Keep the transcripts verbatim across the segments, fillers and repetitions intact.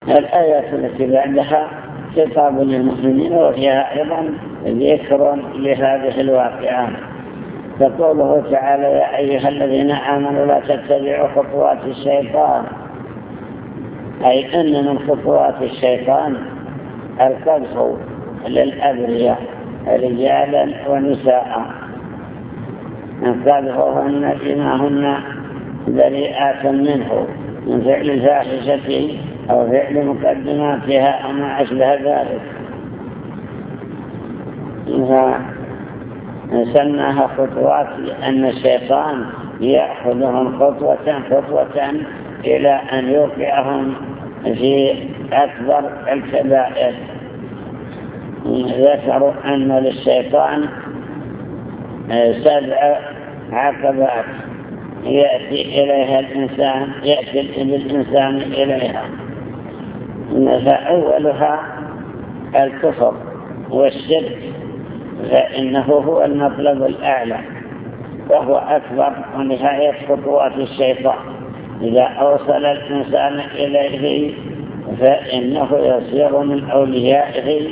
الآيات التي بعدها خطاب للمؤمنين وفيها أيضا ذكر لهذه الواقعة. فقوله تعالى: يا أيها الذين آمنوا لا تتبعوا خطوات الشيطان، أي أن من خطوات الشيطان القذف للأبرياء رجالا ونساء، قذفهن بما هن بريئات منه من فعل الفاحشة أو فعل مقدماتها أو ما أشبه ذلك، فسماها خطوات لأن الشيطان يأخذهم خطوة خطوة إلى أن يوقعهم في أكبر الكبائر. ذكروا أن للشيطان سبع عقبات يأتي إليها الإنسان يأتي بالإنسان إليها، فأولها الكفر والشرك، فإنه هو المطلب الأعلى وهو أكبر ونهاية خطوات الشيطان. إذا أوصل الإنسان إليه فإنه يصير من أوليائه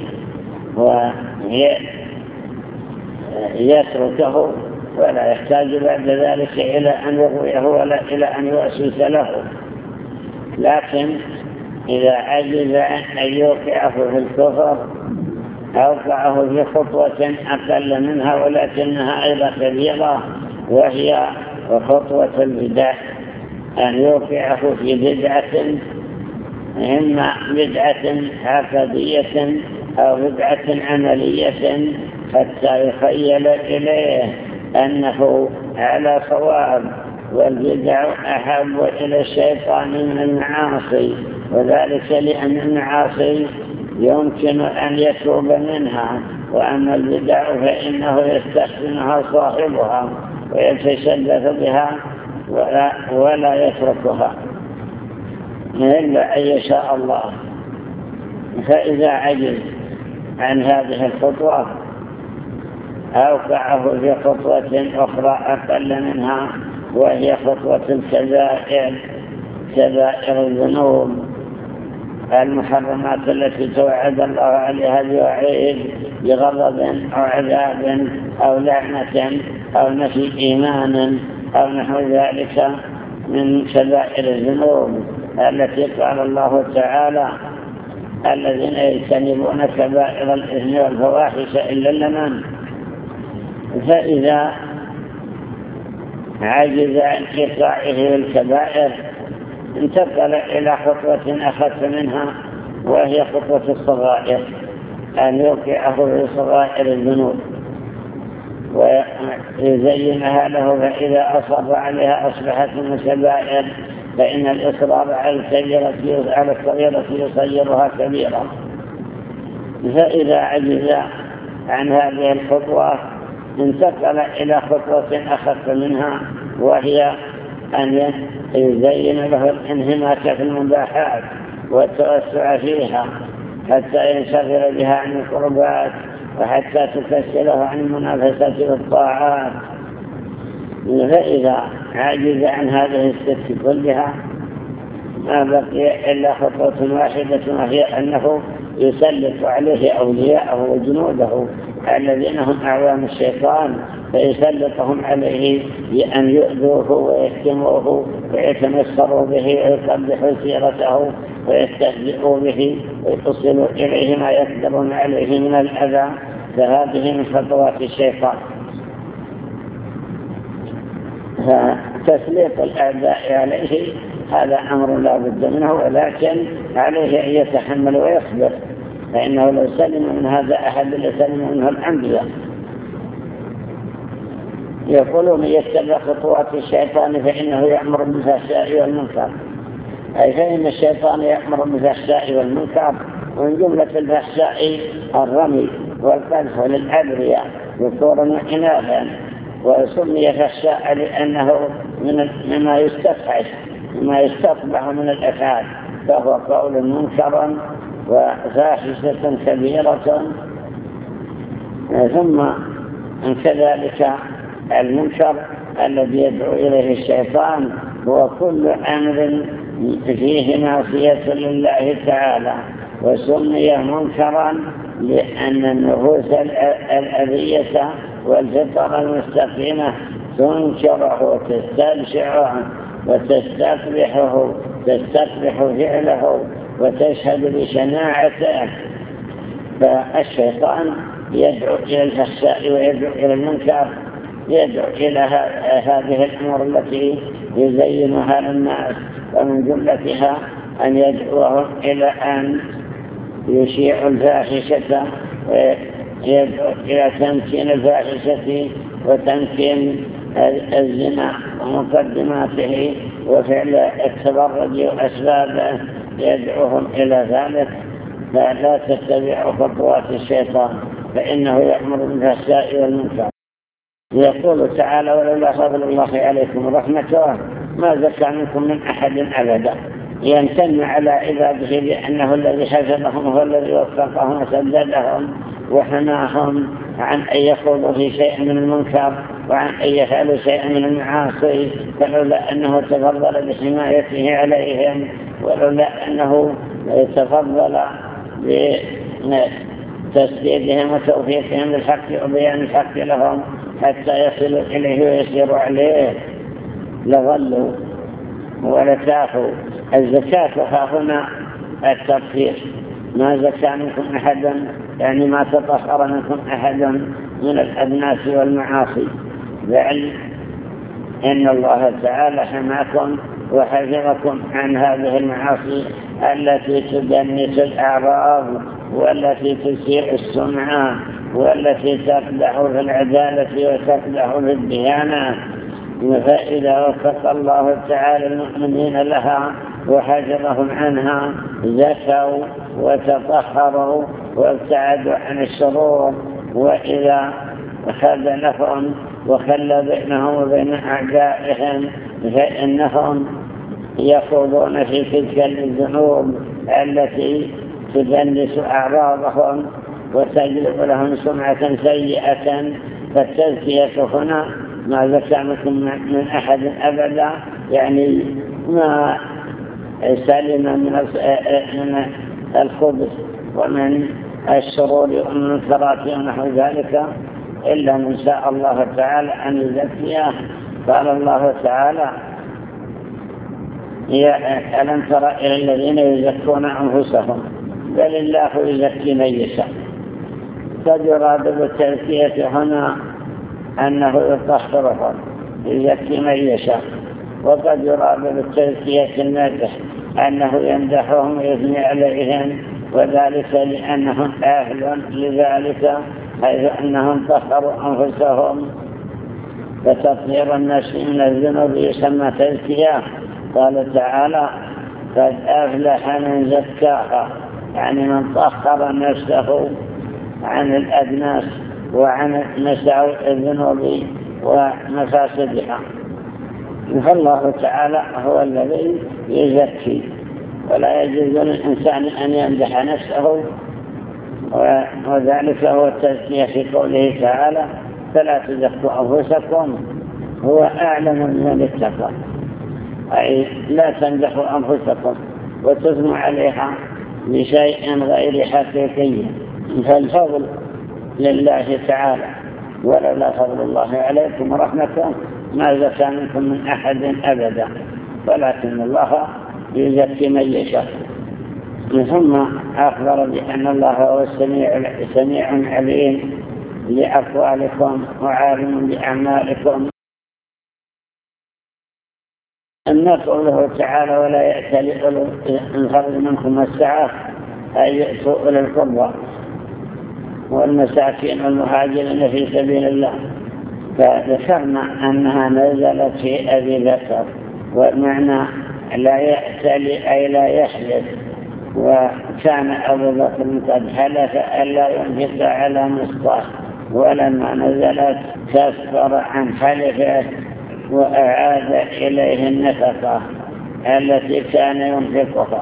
ويتركه ولا يحتاج بعد ذلك إلى أن يغويه ولا إلى أن يؤسس له. لكن إذا عجز أن يوقعه في الكفر أوقعه في خطوة أقل منها ولكنها أيضا كبيرة، وهي خطوة البدع، أن يوقعه في بدعة، إما بدعة عقدية أو بدعة عملية، حتى يخيل إليه أنه على صواب. والبدع أحب إلى الشيطان من المعاصي، وذلك لأن المعاصي يمكن أن يتوب منها، وأما البدع فإنه يستخدمها صاحبها ويتشدد بها ولا, ولا يتركها إلا أن يشاء الله. فإذا عجز عن هذه الخطوة أوقعه في خطوة أخرى أقل منها، وهي خطوة الكبائر، كبائر الذنوب، المحرمات التي توعد الله عليها بوعيد بغضب أو عذاب أو لعنة أو نفي إيمان أو نحو ذلك من كبائر الذنوب التي قال الله تعالى: الذين يجتنبون كبائر الإثم والفواحش إلا اللمم. فإذا عجز عن إيقاعه الكبائر انتقل إلى خطوة أخف منها، وهي خطوة الصغائر، أن يوقعه في صغائر الذنوب ويزينها له، فإذا أصر عليها أصبحت من الكبائر، فإن الإصرار على الصغيرة يصيرها كبيرة. فإذا عجز عن هذه الخطوة انتقل إلى خطوة أخف منها، وهي أن يزين له الانهماك في المباحات والتوسع فيها حتى ينشغل بها عن القربات، وحتى تكسله عن المنافسة والطاعات. فإذا عجز عن هذه الست كلها ما بقي إلا خطوة واحدة، وهي أنه يسلط عليه أولياءه وجنوده الذين هم أعوان الشيطان، فيسلطهم عليه بأن يؤذوه ويهتموه ويتمسروا به ويقبحوا سيرته ويستهزئوا به ويتصلوا إليه ما يقدرون عليه من الأذى. فهذه من خطوات الشيطان. فتسليط الأعداء عليه هذا أمر لا بد منه، ولكن عليه أن يتحمل ويصبر، فإنه لو سلم من هذا أحد لسلم منه الأنبياء. يقولون يتبع خطوات الشيطان فإنه يأمر بالفحشاء والمنكر، أي فإن الشيطان يأمر بالفحشاء والمنكر، ومن جملة الفحشاء الرمي والقذف للأبرياء ذكورا وإناثا، وسمي فحشاء لأنه من مما يستفحش مما يستطبع من الأفعال، فهو قول منكرا وفاحشة كبيرة. ثم كذلك المنكر الذي يدعو إليه الشيطان هو كل أمر فيه معصية لله تعالى، وسمي منكرا لأن النفوس الأبية والفطر المستقيمة تنكره وتستبشعه وتستقبحه تستقبح فعله وتشهد بشناعته. فالشيطان يدعو إلى الفحشاء ويدعو إلى المنكر، يدعو إلى هذه الأمور التي يزينها للناس، ومن جملتها أن يدعوهم إلى أن يشيعوا الفاحشة ويدعو إلى تمكين الفاحشة وتمكين الزنا ومقدماته وفعل التبرج وأسبابه، يدعوهم إلى ذلك. فلا تتبعوا خطوات الشيطان فإنه يأمر بالفحشاء والمنكر. يقول تعالى: ولولا فضل الله عليكم ورحمته ما زكى منكم من أحد أبدا. يمتن على عباده بأنه الذي حفظهم هو الذي وفقهم وسددهم وحماهم عن أن يخوضوا في شيء من المنكر وعن أن يفعلوا شيء من المعاصي، فلولا أنه تفضل بحمايته عليهم، ولولا أنه تفضل بتسديدهم وتوفيقهم للحق وبيان الحق لهم حتى يصلوا إليه ويسيروا عليه لظلوا ولتاهوا. الزكاة هنا التطهير. ما زكى منكم أحدا يعني ما تطهر منكم أحدا من الأدناس والمعاصي، بل إن الله تعالى حماكم وحفظكم عن هذه المعاصي التي تدنس الأعراض والتي تسيء السمعة والتي تقدح في العدالة وتقدح في الديانة. فإذا وفق الله تعالى المؤمنين لها وحفظهم عنها زكوا وتطهروا وابتعدوا عن الشرور. وإذا خذلهم وخلى بينهم وبين أعدائهم فإنهم يخوضون في تلك الذنوب التي تدنس أعراضهم وتجلب لهم سمعة سيئة. فالتزكية هنا ما زكى منكم من أحد أبدا، يعني ما سلم من الخبث ومن الشرور ومن المنكرات ونحو ذلك إلا من شاء الله تعالى أن يزكيه. قال الله تعالى: يا ألم تر إلى الذين يزكون أنفسهم بل الله يزكي من يشاء. قد يراد بالتزكية هنا أنه يطهرهم يزكي من يشاء، وقد يراد بالتزكية المدح أنه يمدحهم ويثني عليهم، وذلك لأنهم أهل لذلك، حيث أنهم طهروا أنفسهم. فتطهير النفس من الذنوب يسمى تزكية. قال تعالى: قد أفلح من زكاها، يعني من طهر نفسه عن الأدناس وعن مساوئ الذنوب ومفاسدها. فالله تعالى هو الذي يزكي، ولا يجوز للإنسان أن يمدح نفسه، وذلك هو التزكية في قوله تعالى: فلا تزكوا أنفسكم هو أعلم من اتقى. أي لا تمدحوا أنفسكم وتثنوا عليها بشيء غير حقيقي، فالفضل لله تعالى. ولولا فضل الله عليكم ورحمته ما زكى منكم من أحد أبدا، ولكن الله يزكي من يشاء. ثم أخبر بأن الله هو السميع سميع عليم لأقوالكم وعالم بأعمالكم. أن قوله تعالى: ولا يأتي لأولو الفضل منكم السعة، أي يأتوا أولي القربى والمساكين والمهاجرين في سبيل الله. فذكرنا أنها نزلت في أبي بكر، والمعنى لا يأتي أي لا يحلف. وكان أبو بكر قد حلف ألا ينفق على مصطفى، ولما نزلت كفر عن حلفه وأعاد إليه النفقة التي كان ينفقها،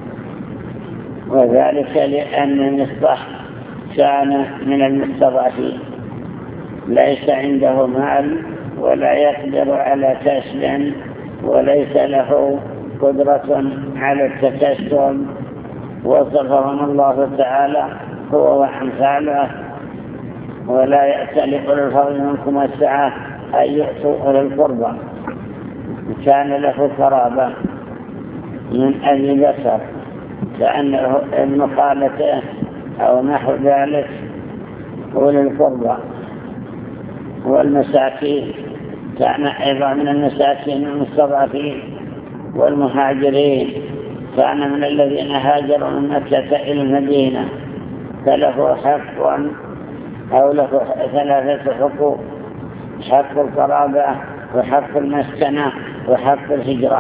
وذلك لأن مصطفى كان من المستضعفين، ليس عنده مال ولا يقدر على كسب وليس له قدرة على التكسب، وصفهم الله تعالى هو وأمثاله: ولا يأتل أولي الفضل منكم والسعة أن يؤتوا أولي القربى. كان له قرابة من أبي بكر لأنه ابن خالته أو نحو ذلك. أولي القربى والمساكين، كان أيضا من المساكين المستضعفين، والمهاجرين كان من الذين هاجروا من مكة إلى المدينة، فله حق أو له ثلاثة حقوق: حق القرابة وحق المسكنة وحق الهجرة.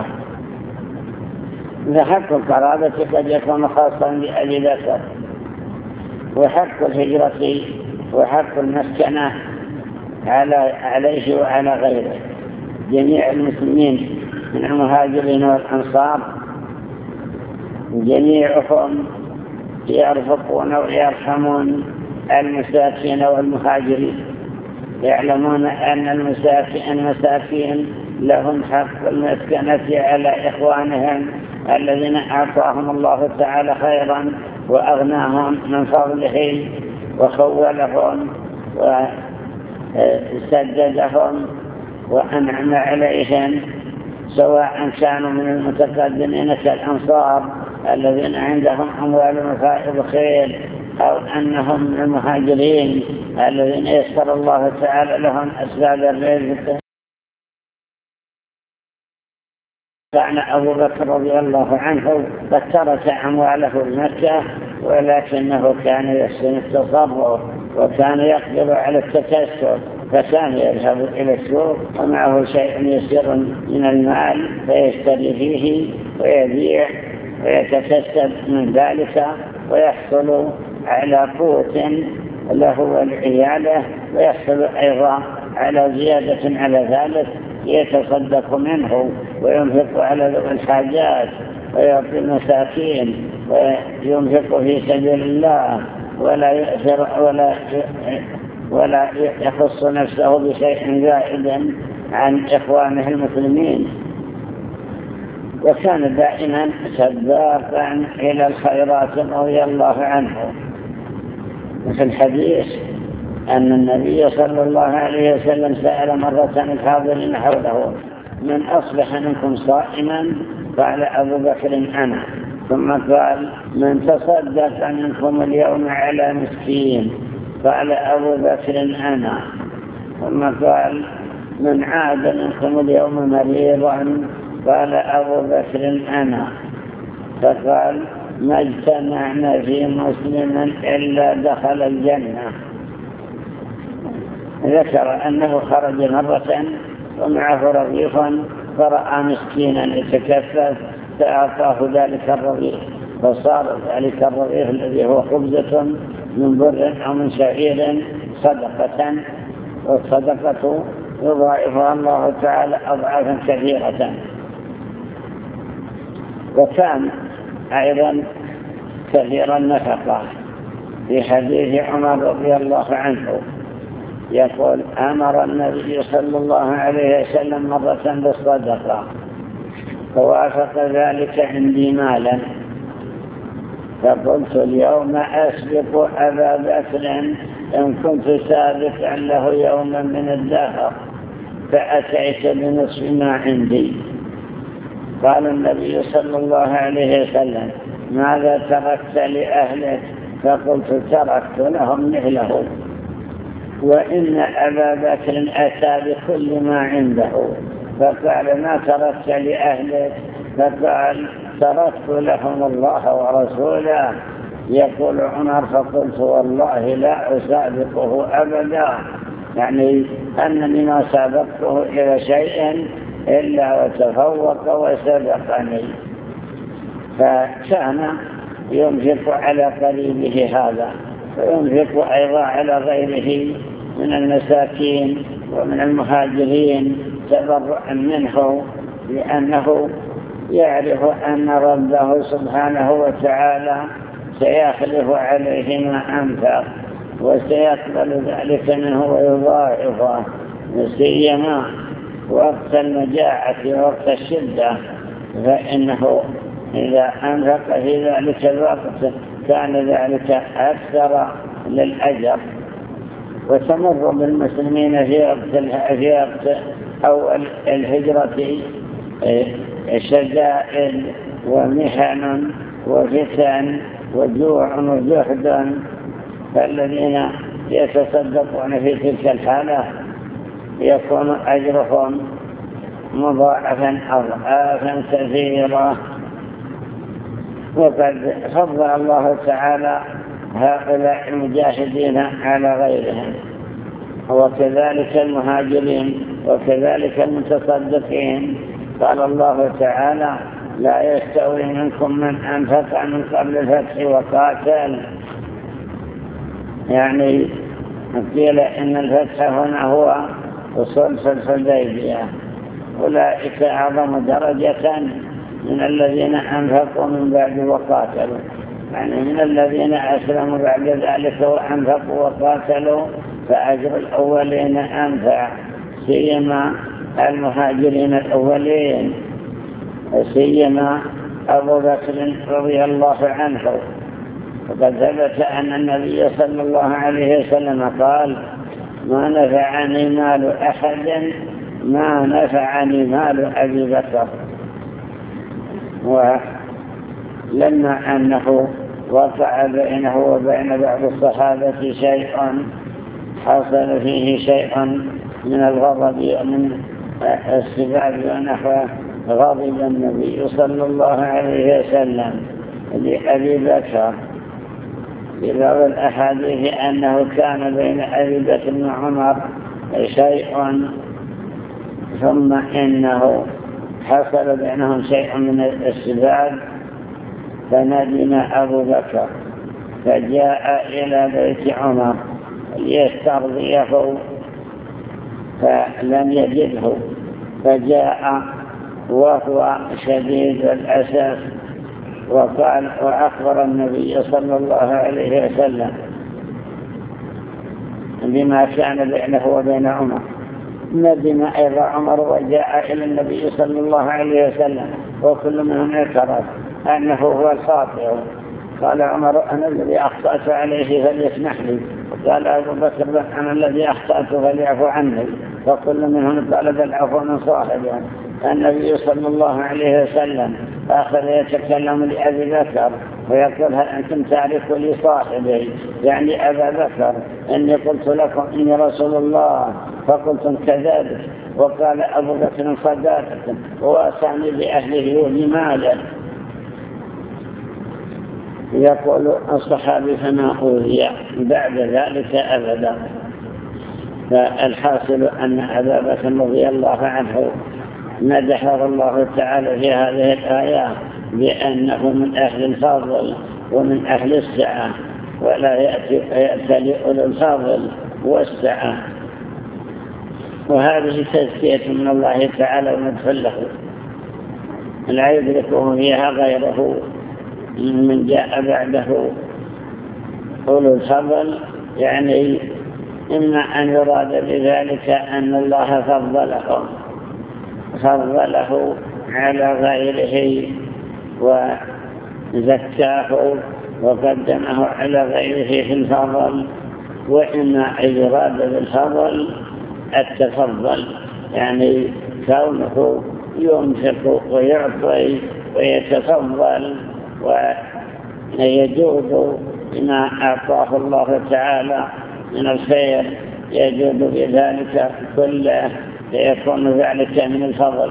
فحق القرابة قد يكون خاصا بأبي بكر، وحق الهجرة وحق المسكنة على عليه وعلى غيره. جميع المسلمين من المهاجرين والأنصار جميعهم يرفقون ويرحمون المساكين والمهاجرين، يعلمون أن المساكين لهم حق المسكنة على إخوانهم الذين أعطاهم الله تعالى خيرا وأغناهم من فضله وخولهم وسددهم وأنعم عليهم، سواء كانوا من المتقدمين كالأنصار الذين عندهم أموال وفائض خير، أو أنهم من المهاجرين الذين يسر الله تعالى لهم أسباب الرزق. كان أبو بكر رضي الله عنه قد ترك أمواله بمكة، ولكنه كان يحسن التصرف وكان يقدر على التكسب، فكان يذهب إلى السوق ومعه شيء يسير من المال فيشتري فيه ويبيع ويتكسب من ذلك، ويحصل على قوت له ولعياله، ويحصل أيضا على زيادة على ذلك يتصدق منه وينفق على ذوي الحاجات ويعطي المساكين وينفق في سبيل الله، ولا يؤثر ولا ولا يخص نفسه بشيء زائد عن إخوانه المسلمين. وكان دائما سباقا إلى الخيرات رضي الله عنه. في الحديث أن النبي صلى الله عليه وسلم سأل مرة الحاضرين حوله: من أصبح منكم صائما؟ قال: أبو بكر أنا. ثم قال: من تصدق منكم اليوم على مسكين؟ قال: أبو بكر أنا. ثم قال: من عاد منكم اليوم مريضا؟ قال: أبو بكر أنا. فقال: ما اجتمعنا في مسلم إلا دخل الجنة. ذكر أنه خرج مرة ومعه رغيف فرأى مسكينا يتكفف فأعطاه ذلك الرغيف، فصار ذلك الرغيف الذي هو خبزة من بر أو من شعير صدقة، والصدقة يضاعفها الله تعالى أضعافا كثيرة. وكان أيضا كثير النفقة. في حديث عمر رضي الله عنه يقول: أمر النبي صلى الله عليه وسلم مرة بالصدقة، فوافق ذلك عندي مالا، فقلت: اليوم أسبق أبا بكر إن كنت سابقا له يوما من الدهر، فأتيت بنصف ما عندي. قال النبي صلى الله عليه وسلم: ماذا تركت لأهلك؟ فقلت: تركت لهم مثله. وإن أبا بكر أتى بكل ما عنده. فقال: ما تركت لأهلك؟ فقال: تركت لهم الله ورسوله. يقول عمر: فقلت: والله لا أسابقه أبدا، يعني أنني ما سابقته إلى شيء إلا وتفوق وسبقني. فكان ينفق على قريبه هذا، وينفق أيضا على غيره من المساكين ومن المهاجرين تبرعا منه، لأنه يعرف أن ربه سبحانه وتعالى سيخلف عليه ما أنفق وسيقبل ذلك منه ويضاعفه، سيما وقت المجاعة ووقت الشدة، فإنه إذا أنفق في ذلك الوقت كان ذلك أكثر للأجر. وتمر بالمسلمين في وقت في وقت أول الهجرة شدائد ومحن وفتن وجوع وجهد، فالذين يتصدقون في تلك الحالة يكون أجرهم مضاعفا أضعافا كثيرة. وقد فضل الله تعالى هؤلاء المجاهدين على غيرهم، وكذلك المهاجرين وكذلك المتصدقين. قال الله تعالى: لا يستوي منكم من أنفق من قبل الفتح وقاتل. يعني قيل إن الفتح هنا هو صلح الحديبية. أولئك أعظم درجة من الذين أنفقوا من بعد وقاتلوا، يعني من الذين أسلموا بعد ذلك وأنفقوا وقاتلوا، فأجر الأولين أنفع، سيما المهاجرين الأولين، سيما أبو بكر رضي الله عنه. وقد ثبت أن النبي صلى الله عليه وسلم قال: ما نفعني مال أحد ما نفعني مال أبي بكر. ولما أنه وقع بينه وبين بعض الصحابة شيء حصل فيه شيء من الغضب ومن السباب ونحوه، غضب النبي صلى الله عليه وسلم لأبي بكر. في بعض الأحاديث أنه كان بين أبي بكر وعمر شيء، ثم إنه حصل بينهم شيء من السباب، فندم أبو بكر فجاء إلى بيت عمر ليسترضيه فلم يجده، فجاء وهو شديد الأسف وقال وأخبر النبي صلى الله عليه وسلم بما كان بينه وبين عمر. ندم أيضا عمر وجاء إلى النبي صلى الله عليه وسلم، وكل منهم اعترف أنه هو الخاطئ. قال عمر: أنا الذي أخطأت عليه فليسمح لي. قال أبو بكر: أنا الذي أخطأت فليعفو عني. وكل منهم طلب العفو من صاحبه. النبي صلى الله عليه وسلم أخذ يتكلم لأبي بكر ويقول: هل أنتم تعرفوا لي صاحبي، يعني أبا بكر، إني قلت لكم إني رسول الله فقلتم كذلك. وقال أبو بكر: صدقت، وأسعني بأهله وبماله. يقول الصحابي: فما أوذي بعد ذلك أبدا. فالحاصل أن أبا بكر رضي الله عنه مدحه الله تعالى في هذه الآية بأنه من أهل الفضل ومن أهل السعة، ولا يأتي لأولي الفضل والسعة. وهذه تزكية من الله تعالى ومدخل له لا يدركه فيها غيره من جاء بعده أولو الفضل. يعني إما أن يراد بذلك أن الله فضله فضله على غيره وزكاه وقدمه على غيره في الفضل، وإما أن يراد بالفضل التفضل، يعني كونه ينفق ويعطي ويتفضل ويجود بما أعطاه الله تعالى من الخير، يجود بذلك كله فيكون ذلك من الفضل.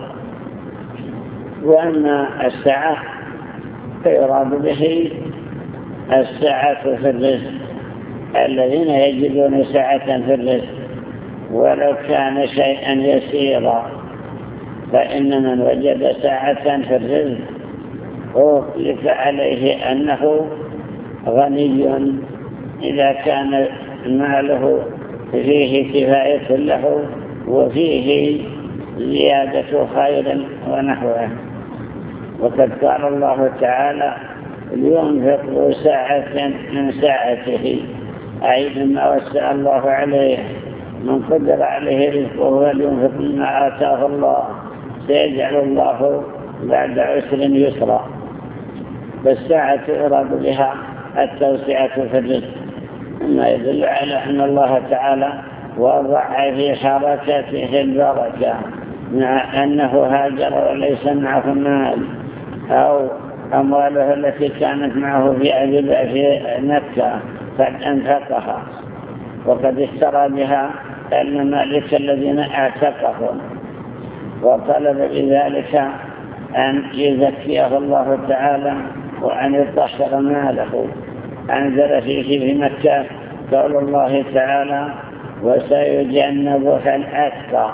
وأما السعة فيراد به السعة في الرزق، الذين يجدون سعة في الرزق ولو كان شيئا يسيرا. فإن من وجد سعة في الرزق أطلق عليه أنه غني إذا كان ماله فيه كفاية له وفيه زيادة خير ونحوه. وقد قال الله تعالى: لينفق ساعة من ساعته، أي مما وسع الله عليه. من قدر عليه رزقه فلينفق مما آتاه الله، سيجعل الله بعد عسر يسرا. فالساعة يراد بها التوسعة في الرزق، مما يدل على أن الله تعالى وضع في حركته البركة، مع أنه هاجر وليس معه مال أو أمواله التي كانت معه في في مكة قد أنفقها، وقد اشترى بها الممالك الذين اعتقهم، وطلب بذلك أن يزكيه الله تعالى وأن يطهر ماله. أنزل فيه في مكة قول الله تعالى: وسيجنبها الأتقى.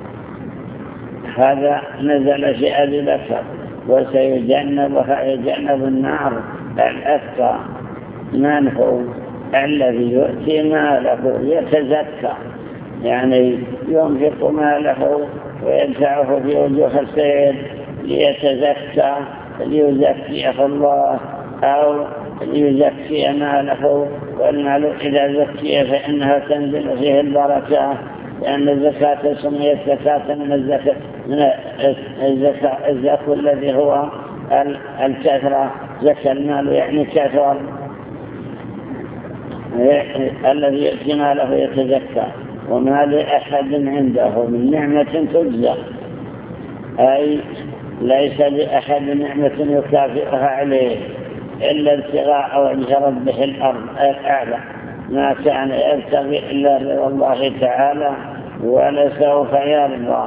هذا نزل في أبي بكر، وسيجنبها يجنب النار الأتقى. من هو؟ الذي يؤتي ماله يتزكى، يعني ينفق ماله ويدفعه في وجوه الخير ليتزكى ليزكيه الله، أو ليزكي ماله. والمال إذا زكي فإنها تنزل فيه البركة، لأن الزكاة سميت زكاة من الزكاة من الزكاة الزكاة الذي هو الكثرة. زكى المال يعني كثر، الذي يؤتي ماله يتزكى. وما لأحد عنده من نعمة تجزى، أي ليس لأحد نعمة يكافئها عليه إلا ابتغاء وجه ربه الأرض الأعلى، ما كان يبتغي إلا رضا الله تعالى ولسوف يرضى.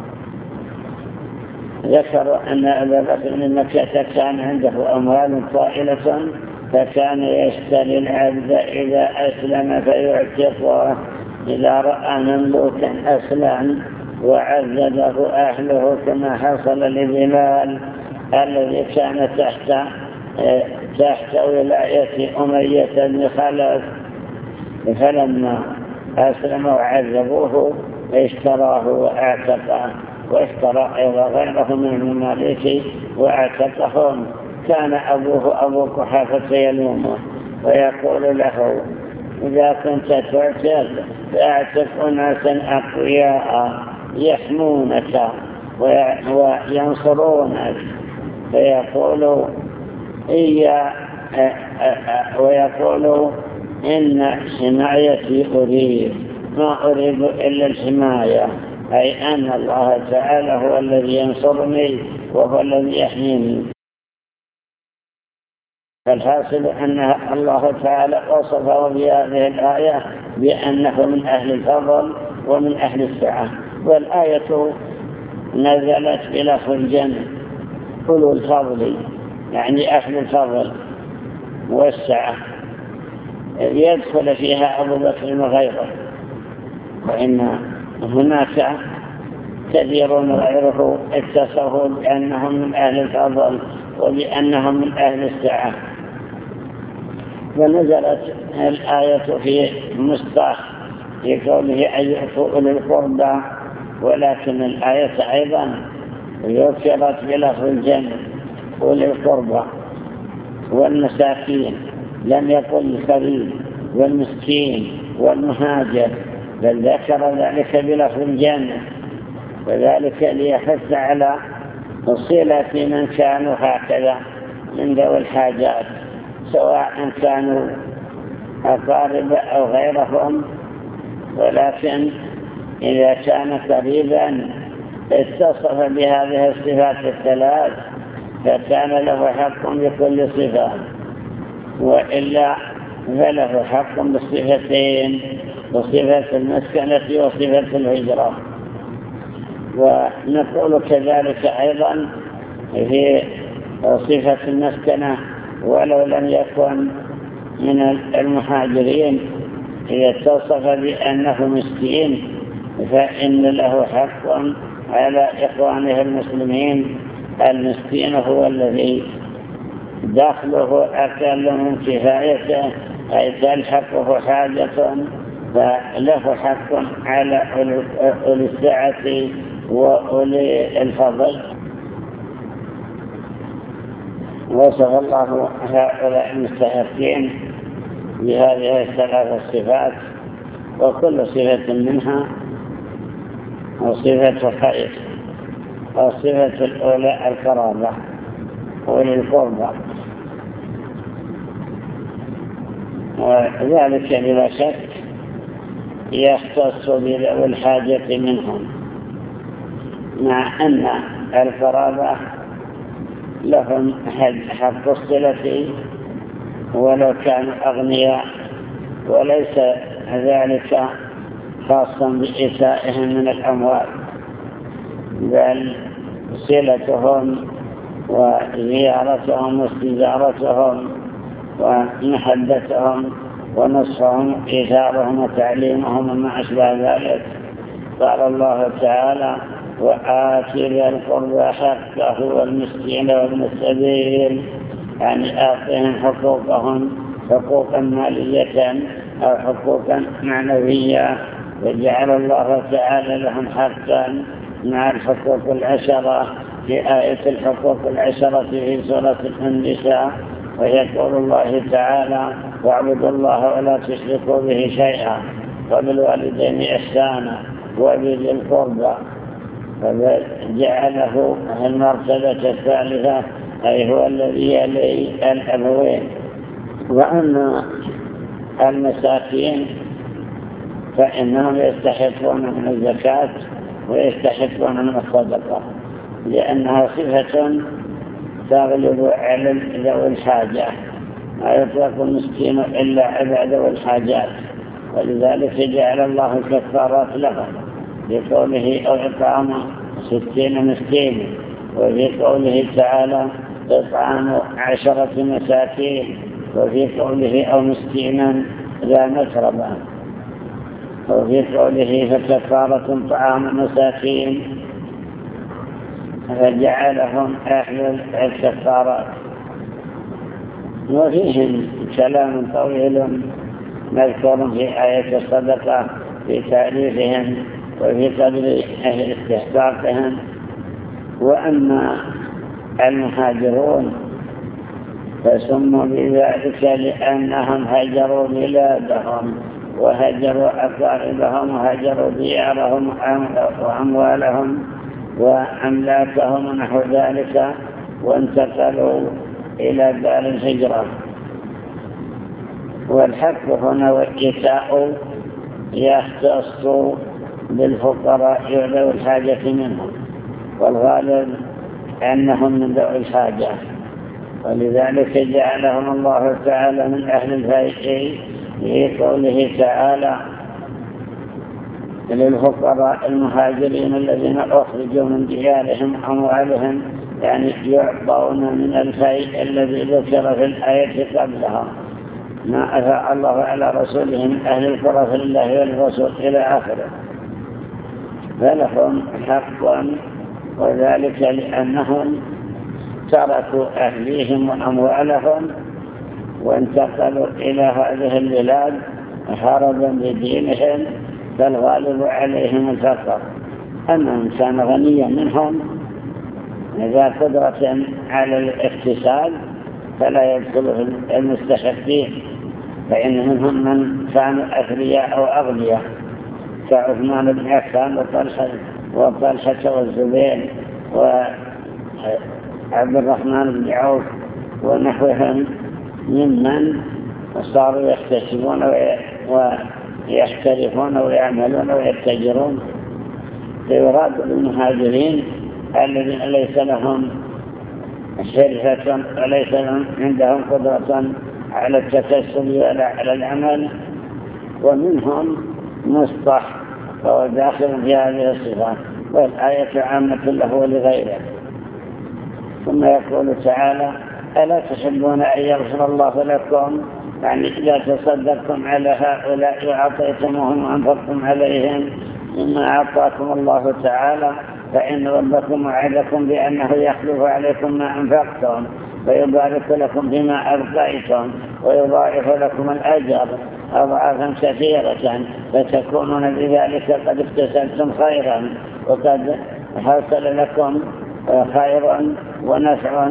ذكروا أن أبا بكر من مكة كان عنده أموال طائلة، فكان يشتري العبد إذا أسلم فيعتقه، إذا رأى مملوكا أسلم وعذبه أهله، كما حصل لبلال الذي كان تحت تحت ولاية أمية بن خلف، فلما أسلم وعذبوه اشتراه واعتقه، واشترى أيضا غيره من المماليك واعتقهم. كان أبوه أبو قحافة يلومه ويقول له: إذا كنت تعتق فاعتق أناسا أقوياء يحمونك وينصرونك. فيقول إيا ويقول: إن حمايتي أريد، ما أريد إلا الحماية، أي أن الله تعالى هو الذي ينصرني وهو الذي يحميني. فالحاصل أن الله تعالى وصفه في هذه الآية بأنه من أهل الفضل ومن أهل السعة. والآية نزلت بلفظ الجمع، أولو الفضل، يعني أهل الفضل والسعة، يدخل فيها أبو بكر وغيره، وإن هناك كثيرون غيره اتصفوا بأنهم من أهل الفضل وبأنهم من أهل السعة. ونزلت الآية في مصداق في قوله أن يؤتوا أولي القربى، ولكن الآية أيضا ذكرت بلفظ الجمع، أولي القربى والمساكين، لم يقل الخليل والمسكين والمهاجر، بل ذكر ذلك بلفظ الجمع، وذلك ليحث على صلة من كانوا هكذا من ذوي الحاجات، سواء كانوا أقارب أو غيرهم. ولكن إذا كان قريبا اتصف بهذه الصفات الثلاث فكان له حق بكل صفة، وإلا فله حق بالصفتين، بصفة المسكنة وصفة الهجرة. ونقول كذلك أيضا في صفة المسكنة، ولو لم يكن من المهاجرين إذا اتصف بأنه مسكين فإن له حق على إخوانه المسلمين. المسكين هو الذي دخله أقل من كفايته، أي تلحقه حاجة، فله حق على أولي السعة وأولي الفضل. وصف الله هؤلاء المستحقين بهذه الثلاث الصفات، وكل صفة منها صفة خير. الصفة الأولى القرابة وللقربة، وذلك بلا شك يختص بذوي الحاجة منهم، مع أن القرابة لهم حق الصلة ولو كانوا أغنياء، وليس ذلك خاصا بإيتائهم من الأموال، بل صلتهم وزيارتهم واستزارتهم ومحبتهم ونصرهم إيثارهم وتعليمهم وما أشبه ذلك. قال الله تعالى: وآت ذا القربى حقه والمسكين وابن السبيل، يعني آتهم حقوقهم حقوقا مالية أو حقوقا معنوية، وجعل الله تعالى لهم حقا مع الحقوق العشرة في آية الحقوق العشرة في سورة النساء. ويقول الله تعالى: واعبدوا الله ولا تشركوا به شيئا وبالوالدين إحسانا وبذي القربى، فجعله المرتبة الثالثة، أي هو الذي يلي الأبوين. وأما المساكين فإنهم يستحقون من الزكاة ويستحقون من الصدقة، لأنها صفة تغلب على ذوي الحاجة، لا يطلق المسكين إلا على ذوي الحاجات، ولذلك جعل الله الكفارات لهم بقوله: أو إطعام ستين مسكين، وفي قوله تعالى: إطعام عشرة مساكين، وفي قوله: أو مسكينا لا متربا، وفي قوله: فكفارة طعام مساكين، فجعلهم أهل الكفارات. وفيهم كلام طويل مذكور في آية الصدقة في تعريفهم وفي قدر استحقاقهم. وأما المهاجرون فسموا بذلك لأنهم هجروا بلادهم وهجروا أقاربهم وهجروا ديارهم وأموالهم وأملاكهم ونحو ذلك، وانتقلوا إلى دار الهجرة. والحق هنا والإيتاء يختص بالفقراء وذوي الحاجة منهم، والغالب أنهم من ذوي الحاجة، ولذلك جعلهم الله تعالى من أهل الفائزين في قوله تعالى: للفقراء المهاجرين الذين أخرجوا من ديارهم أموالهم، يعني يعطون من الفيء الذي ذكر في الآية قبلها ما أفاء الله على رسوله من أهل القرى فلله والرسول إلى آخره، فلهم حقا، وذلك لأنهم تركوا أهليهم وأموالهم وانتقلوا إلى هذه البلاد هربا بدينهم، فالغالب عليهم الفقر. أما من كان غنيا منهم ذا قدرة على الاكتساب فلا يدخل في المستحقين، فإن منهم من كانوا أثرياء أو أغنياء كعثمان بن عفان وطلحة وطلحة والزبير وعبد الرحمن بن عوف ونحوهم، ممن صاروا يكتسبون ويحترفون ويعملون ويتجرون. فيراد بالمهاجرين الذين ليس لهم حرفة وليس لهم عندهم قدرة على التكسب ولا على العمل، ومنهم مصطح فهو داخل في هذه الصفات، والآية عامة له ولغيره. ثم يقول تعالى: ألا تحبون أن يغفر الله لكم؟ يعني إذا تصدقتم على هؤلاء وأعطيتموهم وأنفقتم عليهم مما أعطاكم الله تعالى، فإن ربكم وعدكم بأنه يخلف عليكم ما أنفقتم ويبارك لكم فيما أبقيتم ويضاعف لكم الأجر أضعافا كثيرة، فتكونون بذلك قد اكتسبتم خيرا وقد حصل لكم خير ونفع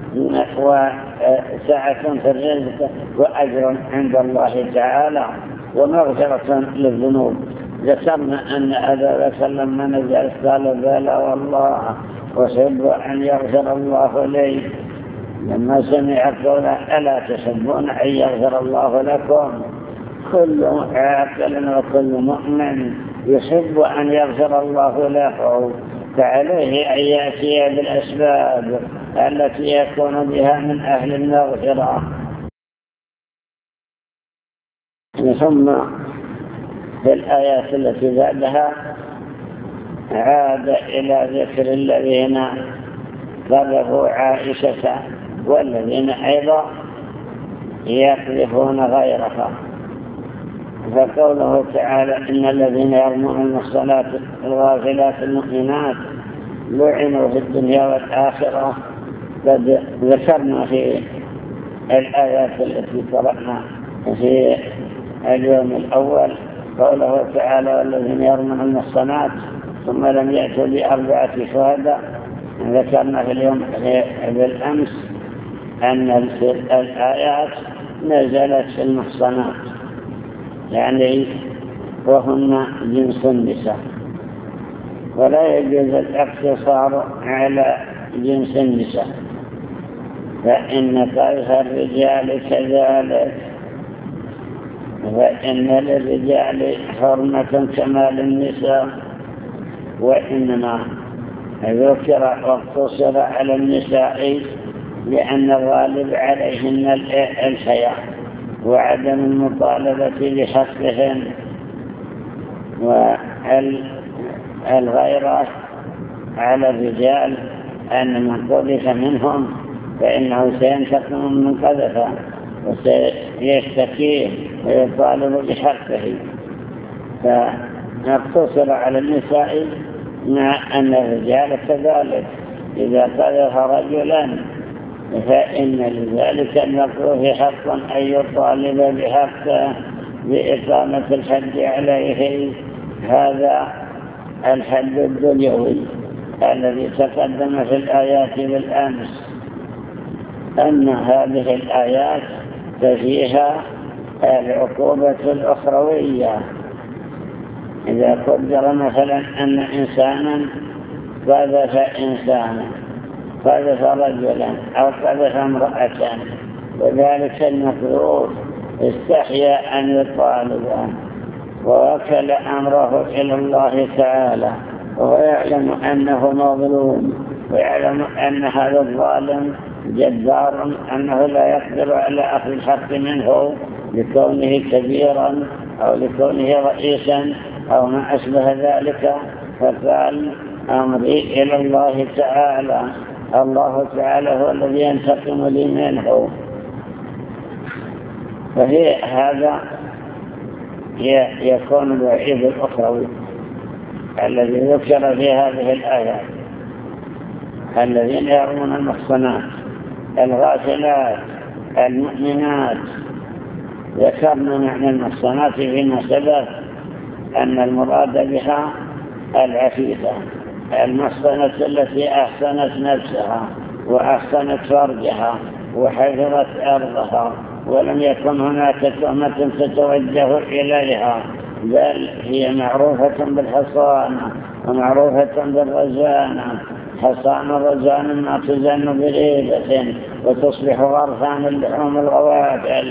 وسعة في الرزق وأجر عند الله تعالى ومغفرة للذنوب. ذكرنا أن أبا بكر لما نزل قال بلى والله أحب أن يغفر الله لي، لما سمع قولا ألا تحبون أن يغفر الله لكم؟ كل عاقل وكل مؤمن يحب أن يغفر الله له، فعليه أن يأتي بالأسباب التي يكون بها من أهل المغفرة. ثم في الآيات التي بعدها عاد إلى ذكر الذين قذفوا عائشة والذين أيضا يقذفون غيرها، فقوله تعالى إن الذين يرمون المحصنات الغافلات المؤمنات لعنوا في الدنيا والآخرة. قد ذكرنا في الآيات التي قرأنا في اليوم الأول قوله تعالى والذين يرمون المحصنات ثم لم يأتوا بأربعة شهداء. ذكرنا في اليوم بالأمس أن الآيات نزلت في المحصنات، يعني وهن جنس النساء، ولا يجوز الاقتصار على جنس النساء، فإن قذف الرجال كذلك، فإن للرجال حرمة كما للنساء، وإنما ذكر واقتصر على النساء لأن الغالب عليهن الحياء وعدم المطالبة بحقهن، والغيرة على الرجال أن من قذف منهم فإنه سينتقم من قذفه وسيشتكيه ويطالب بحقه، فنقتصر على النساء مع أن الرجال كذلك إذا قذف رجلا فإن لذلك المقذوف حق أن يطالب بحقه بإقامة الحد عليه، هذا الحد الدنيوي الذي تقدم في الآيات بالأمس. أن هذه الآيات فيها العقوبة الأخروية. إذا قدر مثلا أن إنسانا قذف إنسانا قذف رجلا أو قذف امرأة، وذلك المقذوف استحيا أن يطالبه ووكل أمره إلى الله تعالى، ويعلم أنه مظلوم ويعلم أن هذا الظالم جبار، أنه لا يقدر على أخذ الحق منه لكونه كبيرا أو لكونه رئيسا أو ما أشبه ذلك، فقال أمري إلى الله تعالى، الله تعالى هو الذي ينتقم لي منه. فهي هذا يكون الوعيد الأخروي الذي ذكر في هذه الآيات. الذين يرمون المحصنات الغافلات المؤمنات، ذكرنا معنى المحصنات فيما سبق أن المراد بها العفيفة المحصنة التي أحسنت نفسها وأحسنت فرجها وحفظت أرضها، ولم يكن هناك تهمة تتوجه إليها، بل هي معروفة بالحصانة ومعروفة بالرزانة. حصان الرزان ما تزن بريبة وتصبح غرفان اللحوم الغوافل.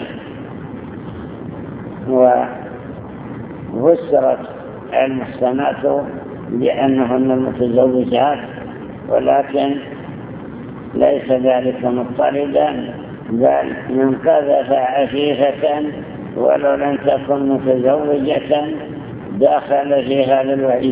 وفسرت المحصنات بأنهن المتزوجات، ولكن ليس ذلك مضطردا، بل من قذف عفيفة ولو لم تكن متزوجة داخل في هذا الوعيد.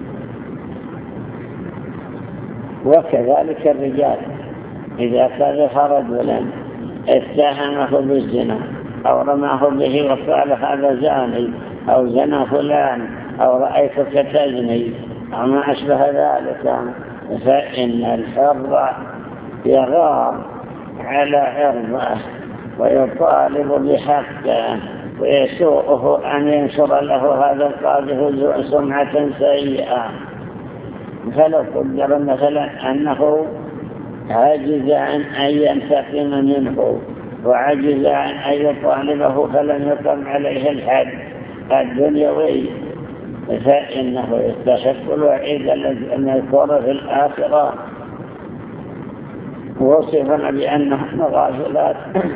وكذلك الرجال إذا قذف رجلا اتهمه بالزنا أو رماه به وقال هذا زاني أو زنا فلان أو رأيتك تزني أو ما أشبه ذلك، فإن الحر يغار على عرضه ويطالب بحقه، ويسوءه أن ينشر له هذا القاذف سمعة سيئة. فلو قدر مثلا أنه عجز عن أن ينتقم منه وعجز عن أن يطالبه فلم يقم عليه الحد الدنيوي، فإنه يستحق الوعيد الذي يذكر في الآخرة. وصفنا بأنهن غافلات،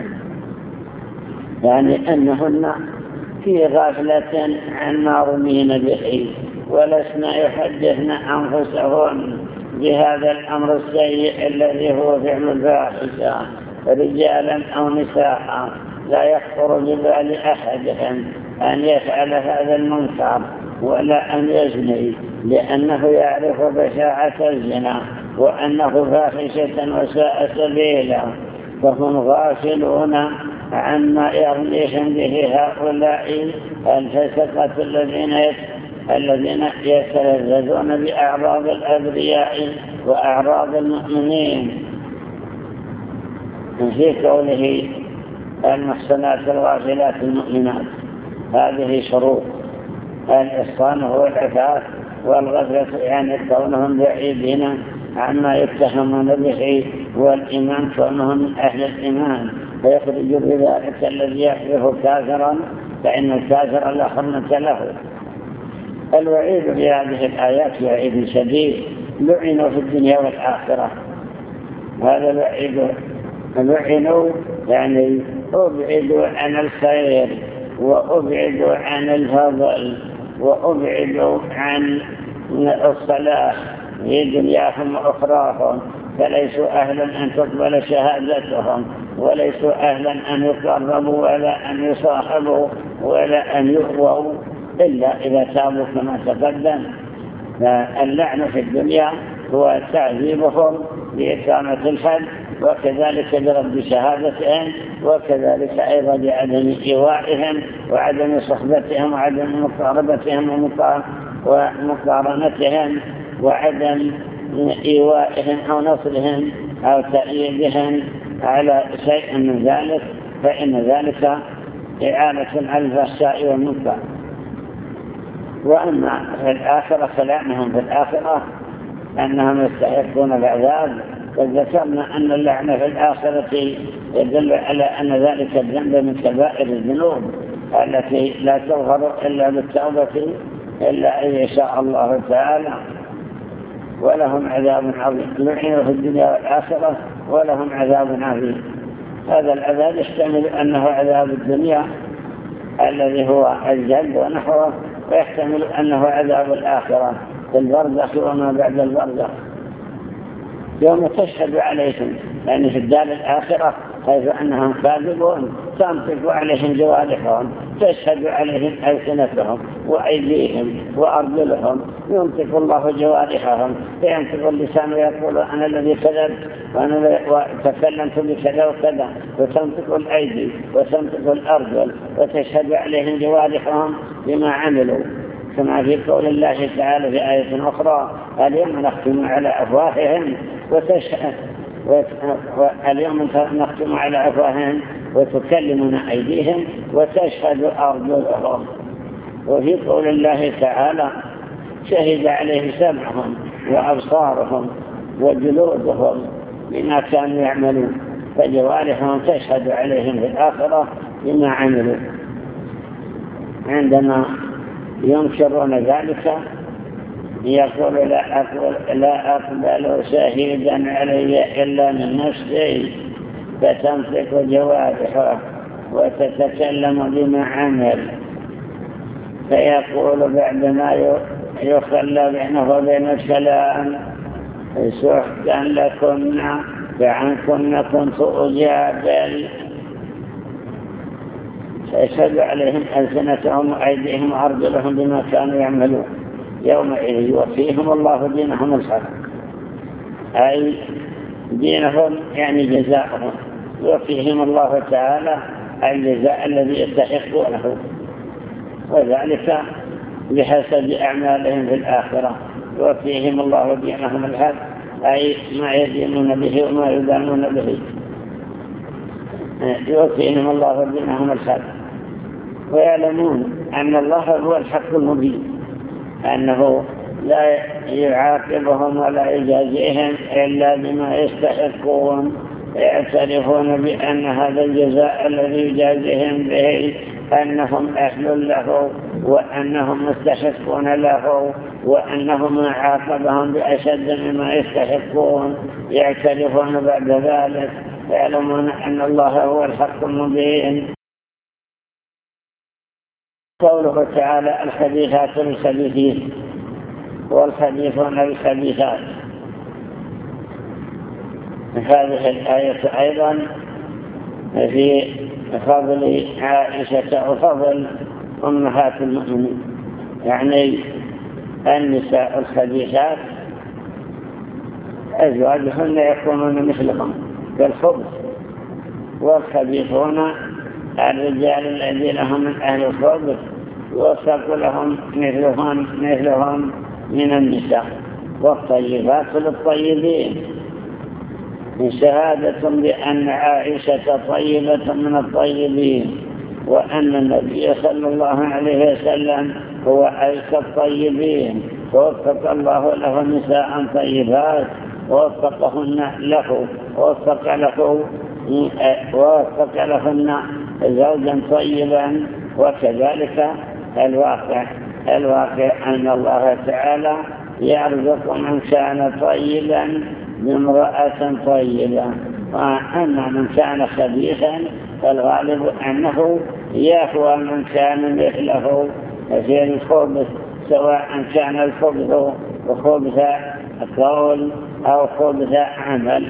يعني أنهن في غافلة عن ما رمين به، ولسنا يحدثن أنفسهن بهذا الأمر السيء الذي هو فعل الفاحشة رجالا أو نساء. لا يخطر ببال أحدهم أن يفعل هذا المنكر ولا أن يزني، لأنه يعرف بشاعة الزنا وأنه فاحشة وساء سبيلا، فهم غافلون عما يرميهم به هؤلاء الفسقة الذين الذين يتلذذون بأعراض الأبرياء وأعراض المؤمنين. في قوله المحصنات الغافلات المؤمنات، هذه شروط. الإحصان هو العفاف، والغفلة يعني كونهم بعيدين عما يتهمون به، والإيمان كونهم من أهل الإيمان، فيخرج بذلك الذي يحلف كافرا، فإن الكافر لا حرمة له. الوعيد في هذه الآيات وعيد شديد، لعنوا في الدنيا والآخرة. هذا الوعيد، لعنوا يعني أبعدوا عن الخير، وأبعدوا عن الفضل، وأبعدوا عن الصلاح في دنياهم وأخراهم، فليسوا أهلا أن تقبل شهادتهم، وليسوا أهلا أن يقربوا ولا أن يصاحبوا ولا أن يؤووا إلا إذا تابوا كما تقدم. فاللعن في الدنيا هو تعذيبهم بإقامة الحد، وكذلك برد شهادتهم، وكذلك أيضا بعدم إيوائهم وعدم صحبتهم وعدم مقاربتهم ومقارنتهم وعدم إيوائهم أو نصرهم أو تأييدهم على شيء من ذلك، فإن ذلك إعانة على الفحشاء والمنكر. وأما في الآخرة كلامهم في الآخرة أنهم يستحقون العذاب، فذكرنا أن اللعنة في الآخرة يدل على أن ذلك الذنب من كبائر الذنوب التي لا تغفر إلا بالتوبة إلا أن يشاء الله تعالى. ولهم عذاب عظيم، لعنوا في الدنيا والآخرة ولهم عذاب عظيم. هذا العذاب يحتمل أنه عذاب الدنيا الذي هو الجلد ونحوه، ويحتمل أنه عذاب الآخرة في البرزخ وما بعد البرزخ، يوم تشهد عليهم، يعني في الدار الآخرة حيث أنهم كاذبون تنطق عليهم جوارحهم، تشهد عليهم ألسنتهم وأيديهم وأرجلهم، ينطق الله جوارحهم، فينطق اللسان ويقول أنا الذي كذبت وأنا تكلمت بكذا وكذا، وتنطق الأيدي وتنطق الأرجل وتشهد عليهم جوارحهم بما عملوا، كما في قول الله تعالى في آية أخرى اليوم نختم على أفواههم وتشهد واليوم نختم على أفواههم وتكلمنا أيديهم وتشهد أرجلهم. وفي قول الله تعالى شهد عليه سمعهم وأبصارهم وجلودهم بما كانوا يعملون، فجوارحهم تشهد عليهم في الآخرة بما عملوا. عندما ينكرون ذلك يقول لا أقبل, لا أقبل شهيدا علي إلا من نفسي، فتنطق جوارحه وتتكلم بما عمل، فيقول بعدما يخلى بينه وبين الكلام سحقا لكن فعنكن كنت أجادل، فيشهد عليهم ألسنتهم وأيديهم وأرجلهم بما كانوا يعملون، يومئذ يوفيهم الله دينهم الحق، أي دينهم يعني جزاءهم، يوفيهم الله تعالى الجزاء الذي يستحقونه، وذلك بحسب أعمالهم في الآخرة. يوفيهم الله دينهم الحق أي ما يدينون به وما يدانون به، يوفيهم الله دينهم الحق، ويعلمون أن الله هو الحق المبين، أنه لا يعاقبهم ولا يجازيهم إلا بما يستحقون يعترفون بأن هذا الجزاء الذي يجازيهم به أنهم أهل له وأنهم مستحقون له وأنهم عاقبهم بأشد مما يستحقون. يعترفون بعد ذلك يعلمون أن الله هو الحق المبين. قوله تعالى الخبيثات للخبيثين والخبيثون للخبيثات. هذه الآية أيضا في فضل عائشة وفضل أمهات المؤمنين، يعني النساء الخبيثات أزواجهن يكونون مثلهم بالخبث، والخبيثون الرجال الذين هم من أهل الخبث وصفوا لهم مثلهم, مثلهم من النساء. والطيبات للطيبين، شهادة بأن عائشة طيبة من الطيبين، وأن النبي صلى الله عليه وسلم هو عيسى الطيبين، ووفق الله له نساء طيبات ووفقهن له ووفق له ووفق لهن زوجا طيبا. وكذلك الواقع الواقع أن الله تعالى يرزق من كان طيبا بامرأة طيبة، وأما من كان خبيثا فالغالب أنه يهوى من كان مثله في الخبث، سواء كان الخبث خبث قول أو خبث عمل.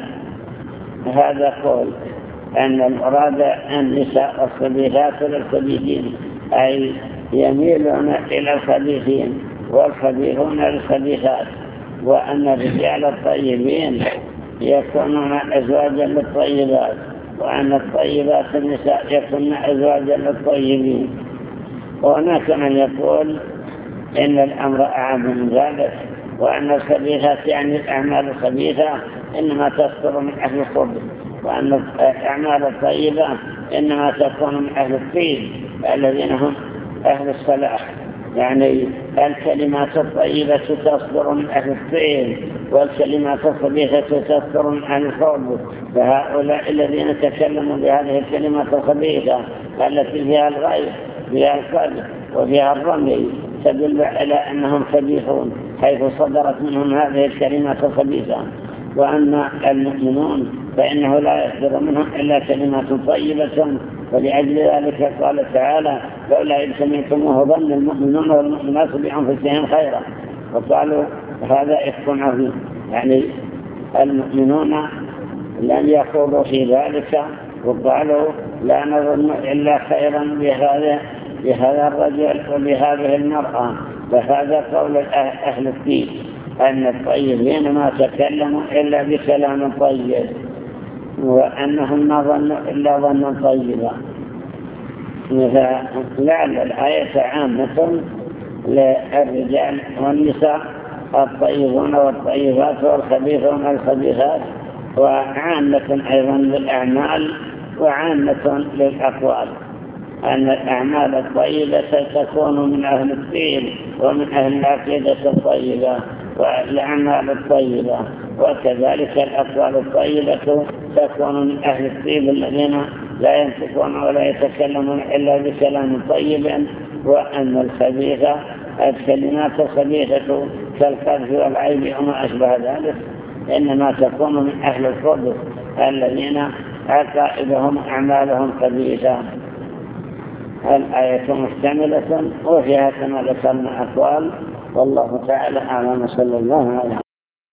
هذا قول أن المراد النساء الخبيثات للخبيثين، أي يميلون إلى الخبيثين والخبيثون للخبيثات، وأن الرجال الطيبين يكونون أزواجا للطيبات، وأن الطيبات النساء يكون أزواجا للطيبين. وهناك من يقول إن الأمر أعم من ذلك، وأن الخبيثات يعني الأعمال الخبيثة إنما تصدر من أهل الخبث، وأن الأعمال الطيبة إنما تكون من أهل الطيب الذين هم أهل الصلاح. يعني الكلمات الطيبة تصدر من أهل الطيب، والكلمات الخبيثة تصدر من أهل الخبث. فهؤلاء الذين تكلموا بهذه الكلمات الخبيثة التي فيها الغيب فيها القذف وفيها الرمي تدل على أنهم خبيثون، حيث صدرت منهم هذه الكلمات الخبيثة. وأما المؤمنون فإنه لا يصدر منهم إلا كلمات طيبة. ولأجل ذلك قال تعالى لولا إذ سمعتموه ظن المؤمنون والمؤمنات بأنفسهم خيرا، وقالوا هذا إفك عظيم. يعني المؤمنون لم يخوضوا في ذلك وقالوا لا نظن إلا خيرا بهذا بهذا الرجل وبهذه المرأة. فهذا قول أهل الدين أن الطيبين ما تكلموا إلا بكلام طيب، وأنهم ما ظنوا إلا ظنا طيبا. فلعل الآية عامة للرجال والنساء الطيبون والطيبات والخبيثون والخبيثات، وعامة أيضا للأعمال وعامة للأقوال، أن الأعمال الطيبة تكون من أهل الدين ومن أهل العقيدة الطيبة والأعمال الطيبة، وكذلك الأقوال الطيبة تكون من أهل الطيب الذين لا ينطقون ولا يتكلمون إلا بكلام طيب. وأن الخبيثة الكلمات الخبيثة كالقذف والعيب وما أشبه ذلك إنما تكون من أهل الخبث الذين عقائدهم أعمالهم خبيثة. الآية مشتملة وفيها كما ذكرنا أقوال، والله تعالى أعلم. صلى الله عليه وسلم.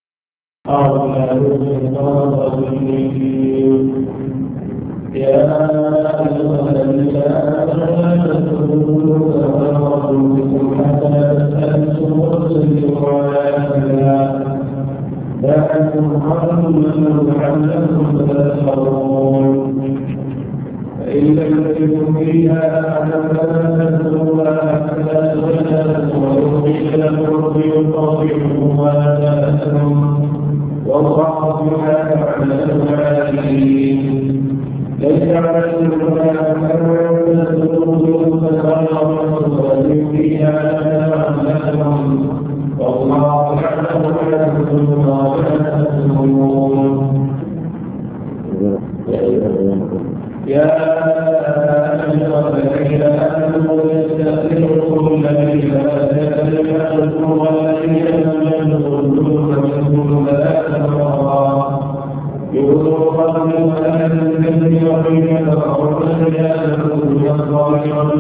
يا أيها النساء لا تدخلوا أموالكم حتى تستأنسوا وتسلموا على أهلها ذلكم خير لعلكم تذكرون. فإن لم تجدوا فيها أحدا فلا تدخلوها حتى تغتسلوا ويخرج لكم بيضاءكم ولا تأثموا والله بما تعملون عليم. ليس عليكم جناح أن تدخلوا فتغيروا فيها لكم والله يعلم ما تكتمون وما تكتمون.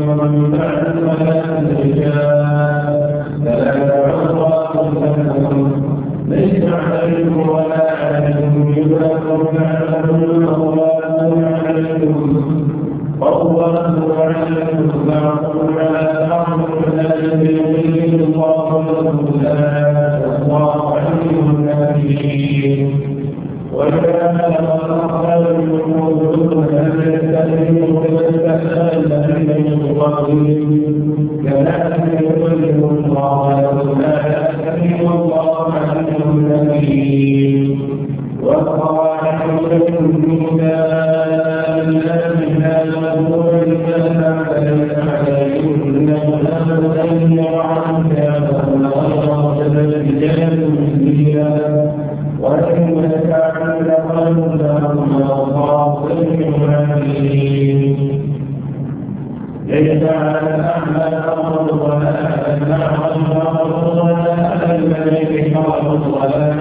من بعد صلاة العشاء ثلاث عورات لكم ليس عليكم ولا عليكم جباهكم يعلمون الله عليكم والله عليكم بعضكم على بعض ذلك يبين الله لكم الآيات والله عليم حكيم وكان أصحاب الوجود أن يستأذنوا ويستأذن الذين يقاتلون كذلك يبين الله لكم الآيات والله عليم حكيم والقواعد من النساء التي لا يدخلن الجنة فليس عليهن جناح أن يرعن كافرن غير متبرجات بزينة وإن كانوا لقلب لهم وصاصين عالمين ليس على الأعمى حرج ولا على الأعمى حرج ولا على الملك حرج ولا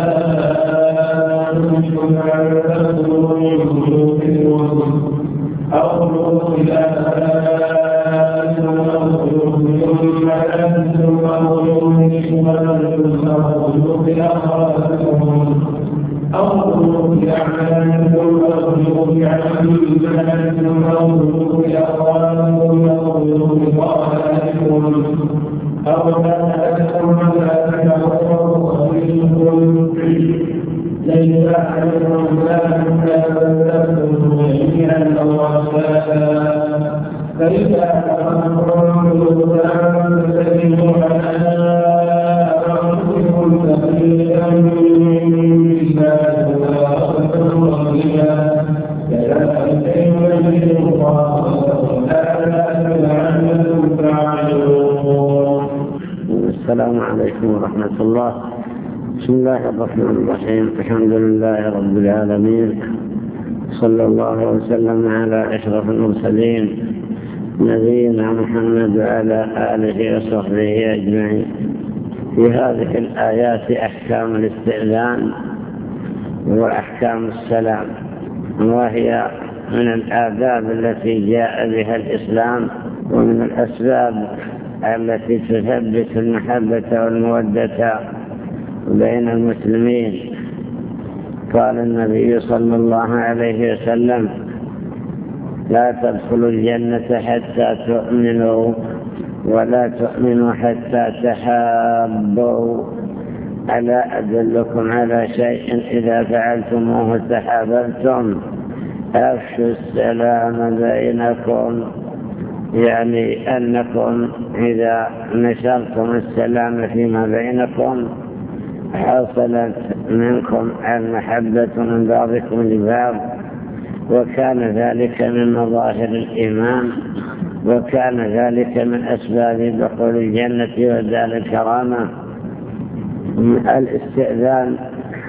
أو خلوق الآباء أو خلوق أنتم أو يومكم أو خلوق أخواتكم أو خلوق أعمالكم أو خلوق أعمالكم أو خلوق أخواتكم أو خلوق طاعاتكم أو لا تكون لا تكون خليلكم ليس عليكم لا تكون جميعا أو أصفادا فإذا أمرتم فاستقيموا على أنفسكم تقيا بالله وأخذوا رضيا كذلك يبين الله لكم الآيات لعلكم تعقلون. السلام عليكم ورحمة الله. بسم الله الرحمن الرحيم. الحمد لله رب العالمين، صلى الله وسلم على أشرف المرسلين نبينا محمد وعلى آله وصحبه أجمعين. في هذه الآيات أحكام الاستئذان وأحكام السلام، وهي من الآداب التي جاء بها الإسلام ومن الأسباب التي تثبت المحبة والمودة بين المسلمين. قال النبي صلى الله عليه وسلم: لا تدخلوا الجنة حتى تؤمنوا ولا تؤمنوا حتى تحابوا. ألا أدلكم على شيء إذا فعلتموه تحاببتم؟ أفشوا السلام بينكم، يعني أنكم إذا نشرتم السلام فيما بينكم حصلت منكم المحبة من بعضكم لبعض، وكان ذلك من مظاهر الإيمان، وكان ذلك من أسباب دخول الجنة ودار الكرامة. الاستئذان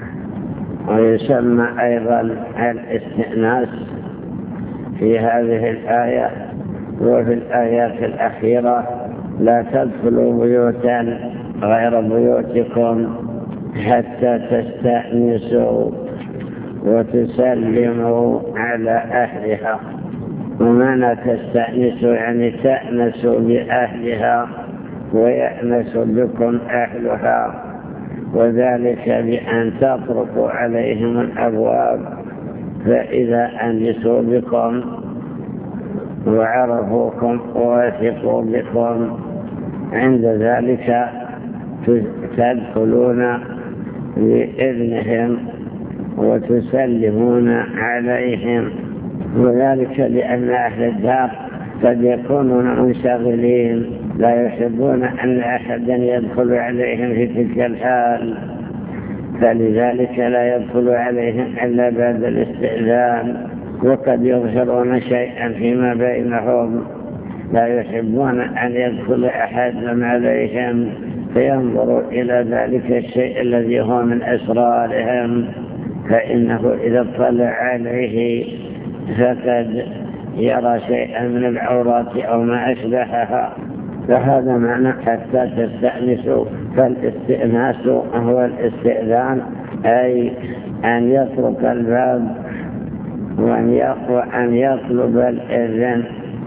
ويسمى أيضا الاستئناس في هذه الآية وفي الآيات الأخيرة: لا تدخلوا بيوتا غير بيوتكم حتى تستأنسوا وتسلموا على أهلها. ومعنى تستأنسوا يعني تأنسوا بأهلها ويأنس بكم أهلها، وذلك بأن تطرقوا عليهم الأبواب، فإذا أنسوا بكم وعرفوكم ووثقوا بكم عند ذلك تدخلون بإذنهم وتسلمون عليهم. وذلك لأن أهل الدار قد يكونون منشغلين لا يحبون أن أحدا يدخل عليهم في تلك الحال، فلذلك لا يدخل عليهم إلا بعد الاستئذان، وقد يظهرون شيئا فيما بينهم لا يحبون أن يدخل أحد عليهم، فينظروا إلى ذلك الشيء الذي هو من أسرارهم، فإنه إذا اطلع عليه فقد يرى شيئا من العورات أو ما أشبهها. فهذا معنى حتى تستأنسوا. فالاستئناس هو الاستئذان، أي أن يطرق الباب وأن يطلب الإذن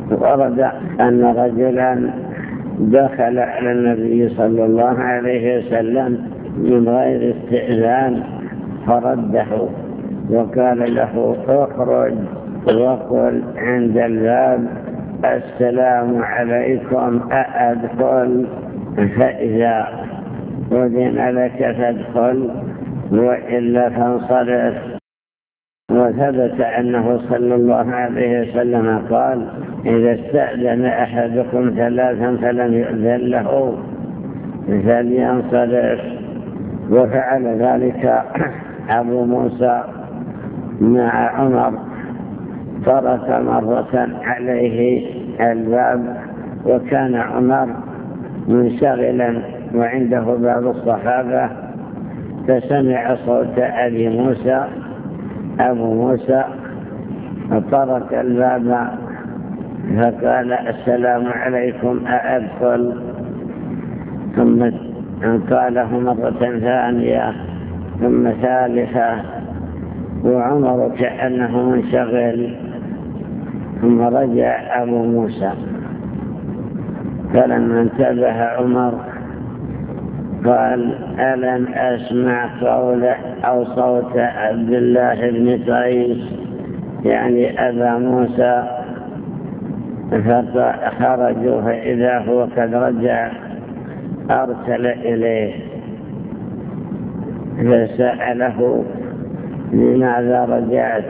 ورد أن رجلا دخل على النبي صلى الله عليه وسلم من غير استئذان فرده وقال له اخرج وقل عند الباب السلام عليكم أأدخل؟ فإذا أذن لك فادخل وإلا فانصرف. وثبت أنه صلى الله عليه وسلم قال إذا استأذن أحدكم ثلاثا فلم يؤذن له فلينصرف. وفعل ذلك أبو موسى مع عمر، طرق مرة عليه الباب وكان عمر منشغلا وعنده بعض الصحابة، فسمع صوت أبي موسى أبو موسى طرق الباب فقال السلام عليكم أأدخل؟ ثم قاله مرة ثانية ثم ثالثة وعمر كأنه منشغل. ثم رجع أبو موسى فلما انتبه عمر قال ألم أسمع قول أو صوت عبد الله بن قيس يعني أبا موسى؟ فخرجوا فإذا هو قد رجع، أرسل إليه فسأله لماذا رجعت؟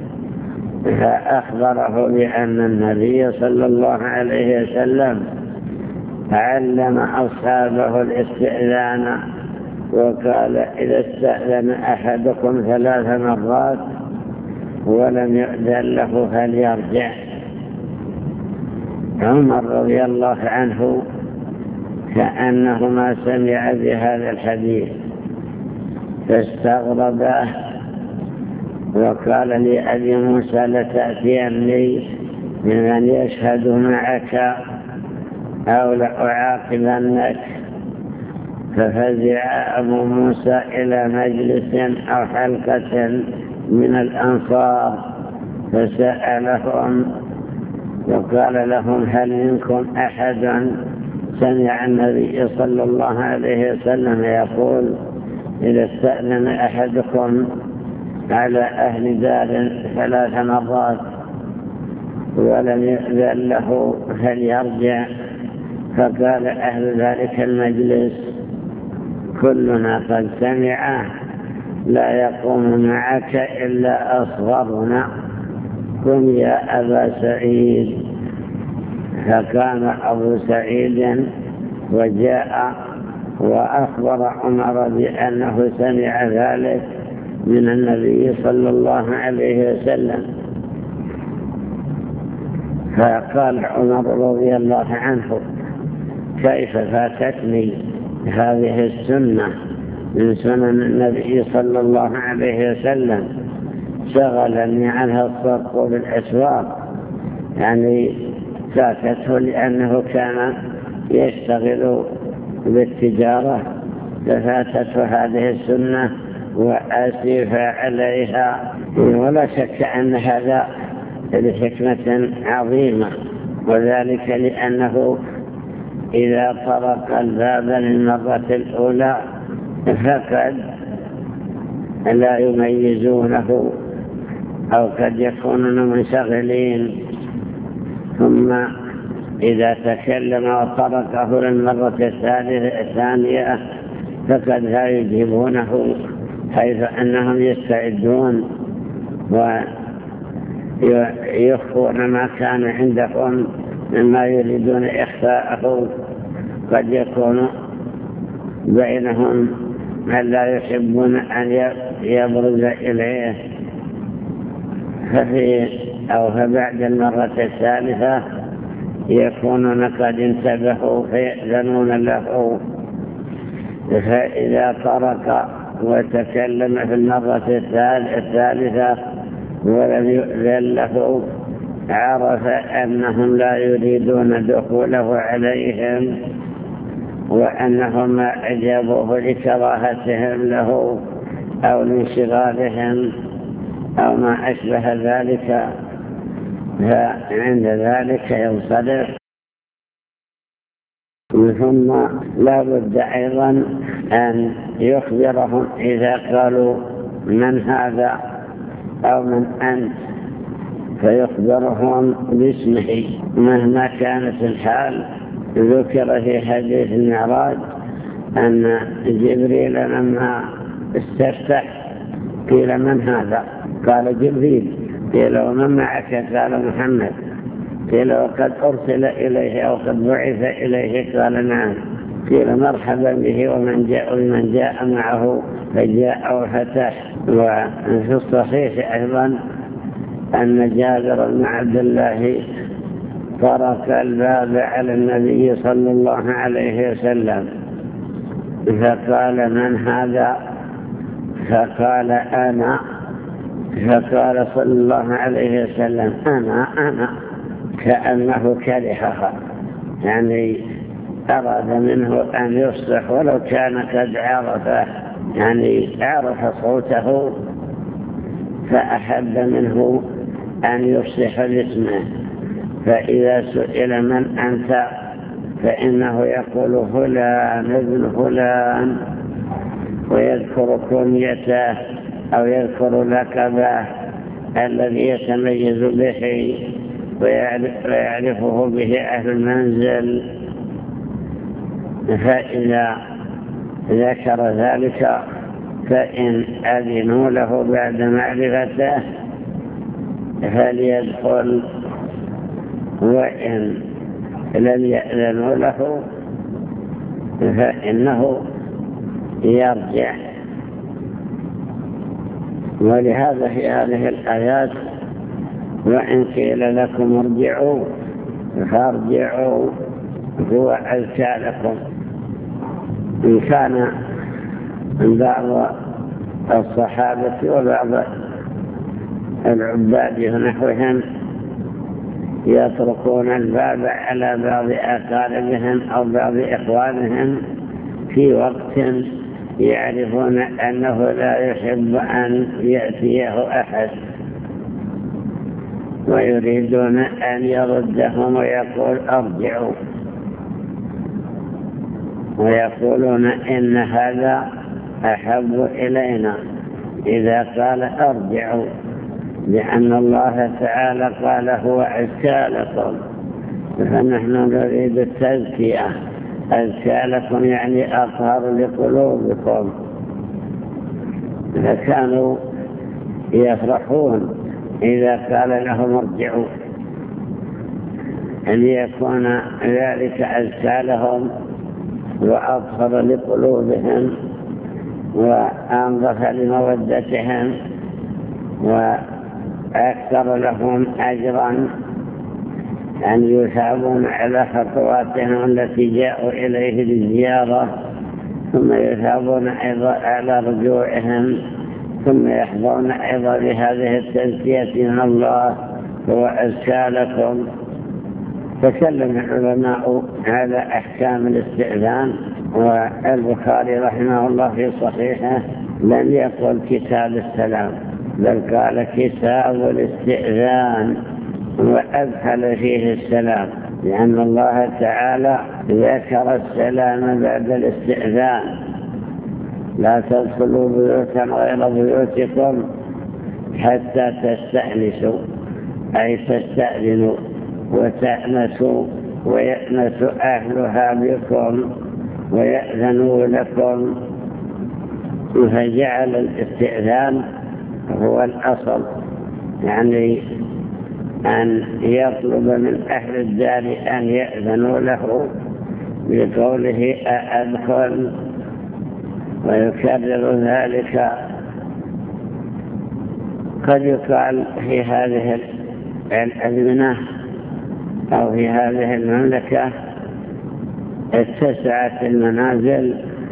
فأخبره بأن النبي صلى الله عليه وسلم علم أصحابه الاستئذان وقال إذا استأذن أحدكم ثلاث مرات ولم يؤذن له فليرجع. عمر رضي الله عنه كأنه ما سمع بهذا الحديث فاستغربه وقال لأبي موسى لتأتيني ممن يشهد معك أو لأعاقبنك. ففزع أبو موسى إلى مجلس أو حلقة من الأنصار فسألهم وقال لهم هل منكم أحد سمع النبي صلى الله عليه وسلم يقول إذا استأذن أحدكم على أهل دار ثلاث مرات ولم يؤذن له فليرجع؟ فقال أهل ذلك المجلس كلنا قد سمع لا يقوم معك إلا أصغرنا، قم يا أبا سعيد. فكان أبو سعيد وجاء وأخبر عمر بأنه سمع ذلك من النبي صلى الله عليه وسلم. فقال عمر رضي الله عنه كيف فاتتني هذه السنة من سنن النبي صلى الله عليه وسلم، شغلني عنها الصدق بالأسواق، يعني فاتته لأنه كان يشتغل بالتجارة ففاتته هذه السنة وأسف عليها. ولا شك أن هذا لحكمة عظيمة، وذلك لأنه إذا طرق الباب للمرة الأولى فقد لا يميزونه أو قد يكونون منشغلين، ثم إذا تكلم وطرقه للمرة الثانية فقد لا يجيبونه، حيث أنهم يستعدون ويخفون ما كان عندهم مما يريدون إخفاءه. قد يكون بينهم من لا يحبون أن يبرز إليه، ففي أو فبعد المرة الثالثة يكونون قد انتبهوا فيأذنون له. فإذا طرق وتكلم في المرة الثالثة ولم يؤذن له عرف أنهم لا يريدون دخوله عليهم، وأنهم ما أجابوه لكراهتهم له أو لانشغالهم أو ما أشبه ذلك. فعند ذلك ينصرف. ثم لا بد أيضا أن يخبرهم إذا قالوا من هذا أو من أنت، فيخبرهم باسمه مهما كانت الحال. ذكر في حديث المعراج أن جبريل لما استفتح قيل من هذا؟ قال جبريل. قيل ومن معك؟ قال محمد. قيل وقد أرسل إليه أو قد بعث إليه؟ قال نعم. قيل مرحبا به ومن جاء ومن جاء معه فجاء وفتح. وفي الصحيح أيضا أن جابر بن عبد الله طرق الباب على النبي صلى الله عليه وسلم فقال من هذا؟ فقال أنا. فقال صلى الله عليه وسلم أنا أنا كأنه كرهها، يعني أراد منه أن يصلح ولو كان قد عرفه، يعني عرف صوته فأحب منه أن يصلح باسمه. فإذا سئل من أنت فإنه يقول فلان ابن فلان، ويذكر كنيته أو يذكر لقبه الذي يتميز به ويعرفه به أهل المنزل. فإذا ذكر ذلك فإن أذنوا له بعد معرفته فليدخل، وإن لم يأذنوا له فإنه يرجع. ولهذا في هذه الآيات وإن قيل لكم ارجعوا فارجعوا هو أزكى لكم. إن كان بعض الصحابة وبعض العباد ونحوهم يتركون الباب على بعض أقاربهم أو بعض إخوانهم في وقت يعرفون أنه لا يحب أن يأتيه أحد، ويريدون أن يردهم ويقول أرجعوا، ويقولون إن هذا أحب إلينا إذا قال أرجعوا، لأن الله تعالى قال هو أزكى لكم، فنحن نريد التزكية. أزكى لكم يعني أطهر لقلوبكم. فكانوا يفرحون إذا قال لهم ارجعوا، أن يكون ذلك أزكى لهم وأطهر لقلوبهم وأنظف لمودتهم وأكثر لهم أجرا أن يثابون على خطواتهم التي جاءوا إليه للزيارة، ثم يثابون أيضا على رجوعهم، ثم يحظون أيضا بهذه التزكية من الله هو أزكى لكم. تكلم العلماء على أحكام الاستئذان، والبخاري رحمه الله في صحيحه لم يقل كتاب السلام بل قال كتاب الاستئذان، وأدخل فيه السلام، لأن الله تعالى ذكر السلام بعد الاستئذان. لا تدخلوا بيوتا غير بيوتكم حتى تستأنسوا، أي تستأذنوا وتأنسوا ويأنس أهلها بكم ويأذنوا لكم. فجعل الاستئذان هو الأصل، يعني أن يطلب من أهل الدار أن يأذنوا له بقوله أدخل، ويكرر ذلك. قد يقال في هذه الأزمنة أو في هذه المملكة اتسعت المنازل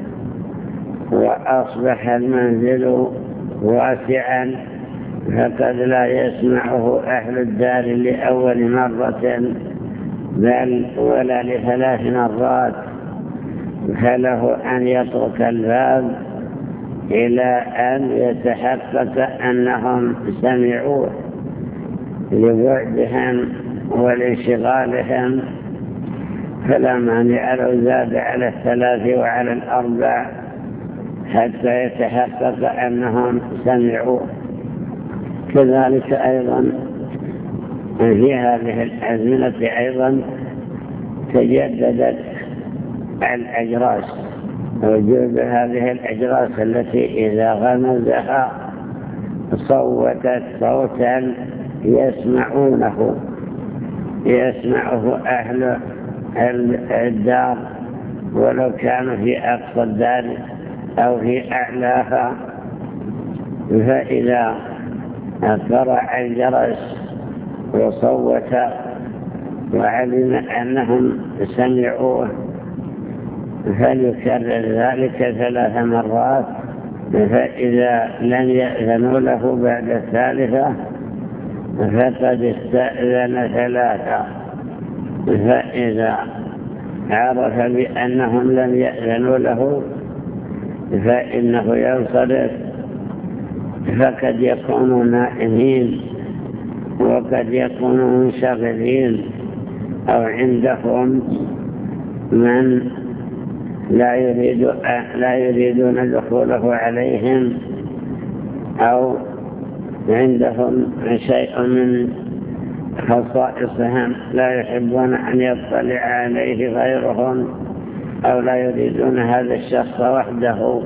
وأصبح المنزل واسعا، فقد لا يسمعه أهل الدار لأول مرة بل ولا لثلاث مرات، فله أن يترك الباب إلى أن يتحقق أنهم سمعوه، لبعدهم ولانشغالهم فلا مانع لو زاد على الثلاث وعلى الأربع حتى يتحقق أنهم سمعوا. كذلك أيضا في هذه الأزمنة أيضا تجددت الأجراس، وجود هذه الأجراس التي إذا غمزها صوتت صوتا يسمعونه يسمعه أهل الدار ولو كانوا في أقصى الدار أو في أعلاها. فإذا قرع الجرس وصوت وعلم أنهم سمعوه فليكرر ذلك ثلاث مرات، فإذا لم يأذنوا له بعد الثالثة فقد استأذن ثلاثة، فإذا عرف بأنهم لم يأذنوا له فإنه ينصرف، فقد يكونوا نائمين وقد يكونوا منشغلين أو عندهم من لا يريد لا يريدون دخوله عليهم، أو عندهم شيء من خصائصهم لا يحبون أن يطلع عليه غيرهم، أو لا يريدون هذا الشخص وحده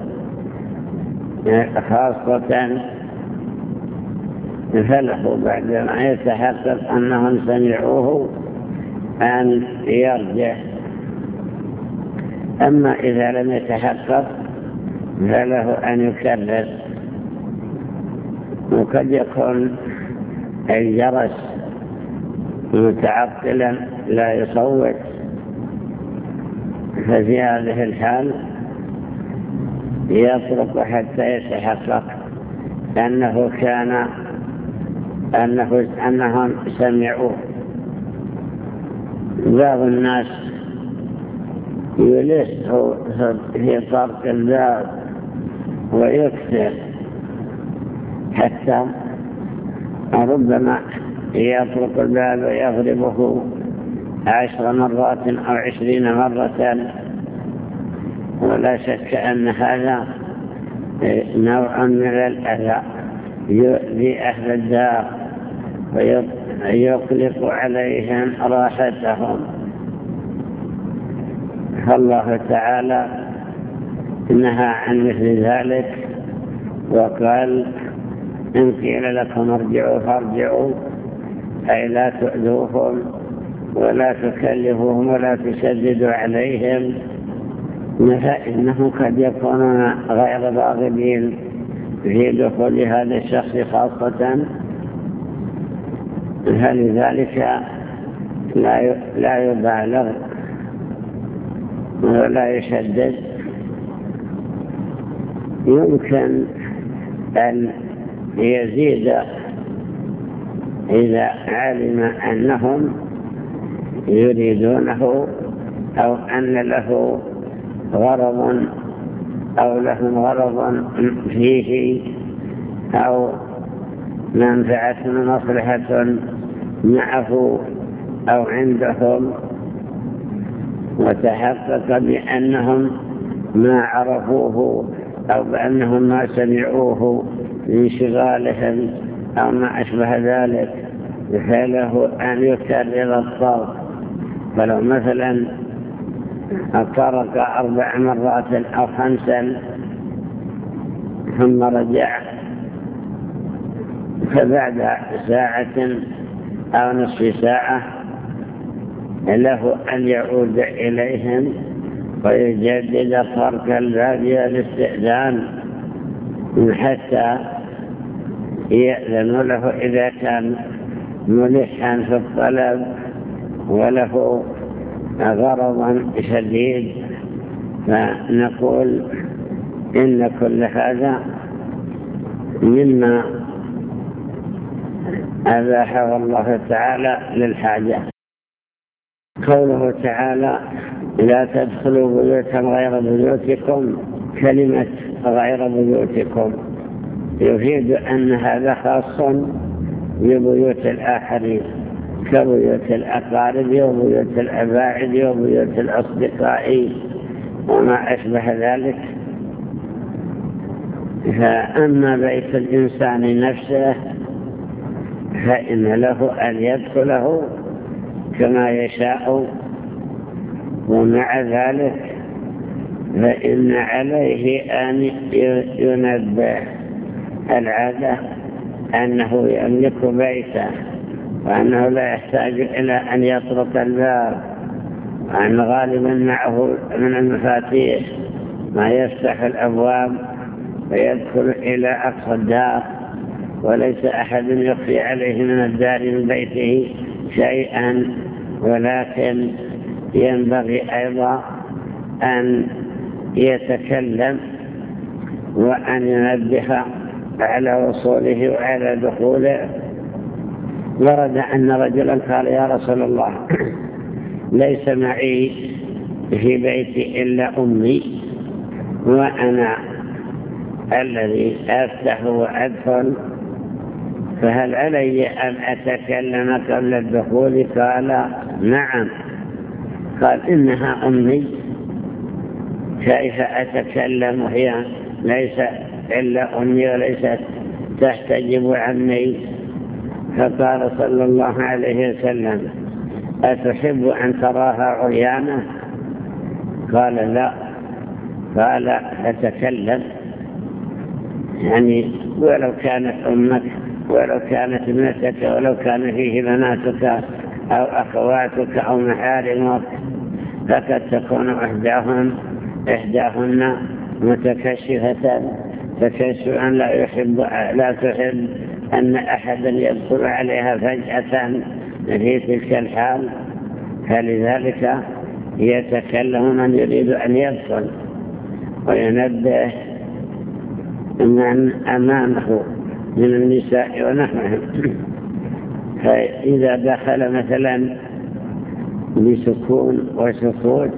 خاصة، فله بعدما يتحقق أنهم سمعوه أن يرجع. أما إذا لم يتحقق فله أن يكرر. وقد يكون الجرس متعطلا لا يصوت، ففي هذه الحال يطرق حتى يتحقق أنه كان أنه أنهم سمعوه. بعض الناس يلسه في طرق الباب ويكثر حتى ربما يطرق الباب ويضربه عشر مرات أو عشرين مرة، ولا شك أن هذا نوع من الأذى يؤذي أهل الدار ويقلق عليهم راحتهم. فالله تعالى نهى عن مثل ذلك وقال: إن قيل لكم ارجعوا فارجعوا، أي لا تؤذوهم ولا تكلفوهم ولا تشددوا عليهم، فإنهم قد يكونون غير راغبين في دخول هذا الشخص خاصة، فلذلك لا يبالغ ولا يشدد. يمكن أن يزيد إذا علم أنهم يريدونه أو أن له غرض أو لهم غرض فيه أو منفعة ومصلحة معه أو عندهم، وتحقق بأنهم ما عرفوه أو بأنهم ما سمعوه لانشغالهم أو ما أشبه ذلك، فله أن يكرر الطرق. فلو مثلا طرق أربع مرات أو خمسا ثم رجع، فبعد ساعة أو نصف ساعة له أن يعود إليهم ويجدد طرق الباب والاستئذان حتى يأذن له إذا كان ملحا في الطلب وله غرضا شديد. فنقول إن كل هذا مما أباحه الله تعالى للحاجة. قوله تعالى: لا تدخلوا بيوتا غير بيوتكم، كلمة غير بيوتكم يفيد أن هذا خاص ببيوت الآخرين كبيوت الأقارب وبيوت الأباعد وبيوت الأصدقاء وما أشبه ذلك. فأما بيت الإنسان نفسه فإن له أن يدخله كما يشاء، ومع ذلك فإن عليه أن ينبه العادة أنه يملك بيته، وأنه لا يحتاج إلى أن يطرق الباب، وأن غالبا معه من المفاتيح ما يفتح الأبواب ويدخل إلى أقصى الدار، وليس أحد يخفي عليه من الدار من بيته شيئا. ولكن ينبغي أيضا أن يتكلم وأن ينبه على وصوله وعلى دخوله. ورد أن رجلا قال: يا رسول الله، ليس معي في بيتي إلا أمي، وأنا الذي أفتح وأدخل، فهل علي أن أتكلم قبل الدخول؟ قال: نعم. قال: إنها أمي، كيف أتكلم وهي ليس إلا أمي وليست تحتجب عني؟ فقال صلى الله عليه وسلم: أتحب أن تراها عريانة؟ قال: لا. قال: أتكلم، يعني ولو كانت أمك ولو كانت ابنتك ولو كان فيه بناتك أو أخواتك أو محارمك، فقد تكون إحداهن إحداهن متكشفة تكشفا لا يحب لا تحب أن أحدا يدخل عليها فجأة في تلك الحال، فلذلك يتكلم من يريد أن يدخل وينبه من أمامه من النساء ونحوهم. فإذا دخل مثلا بسكون وسكوت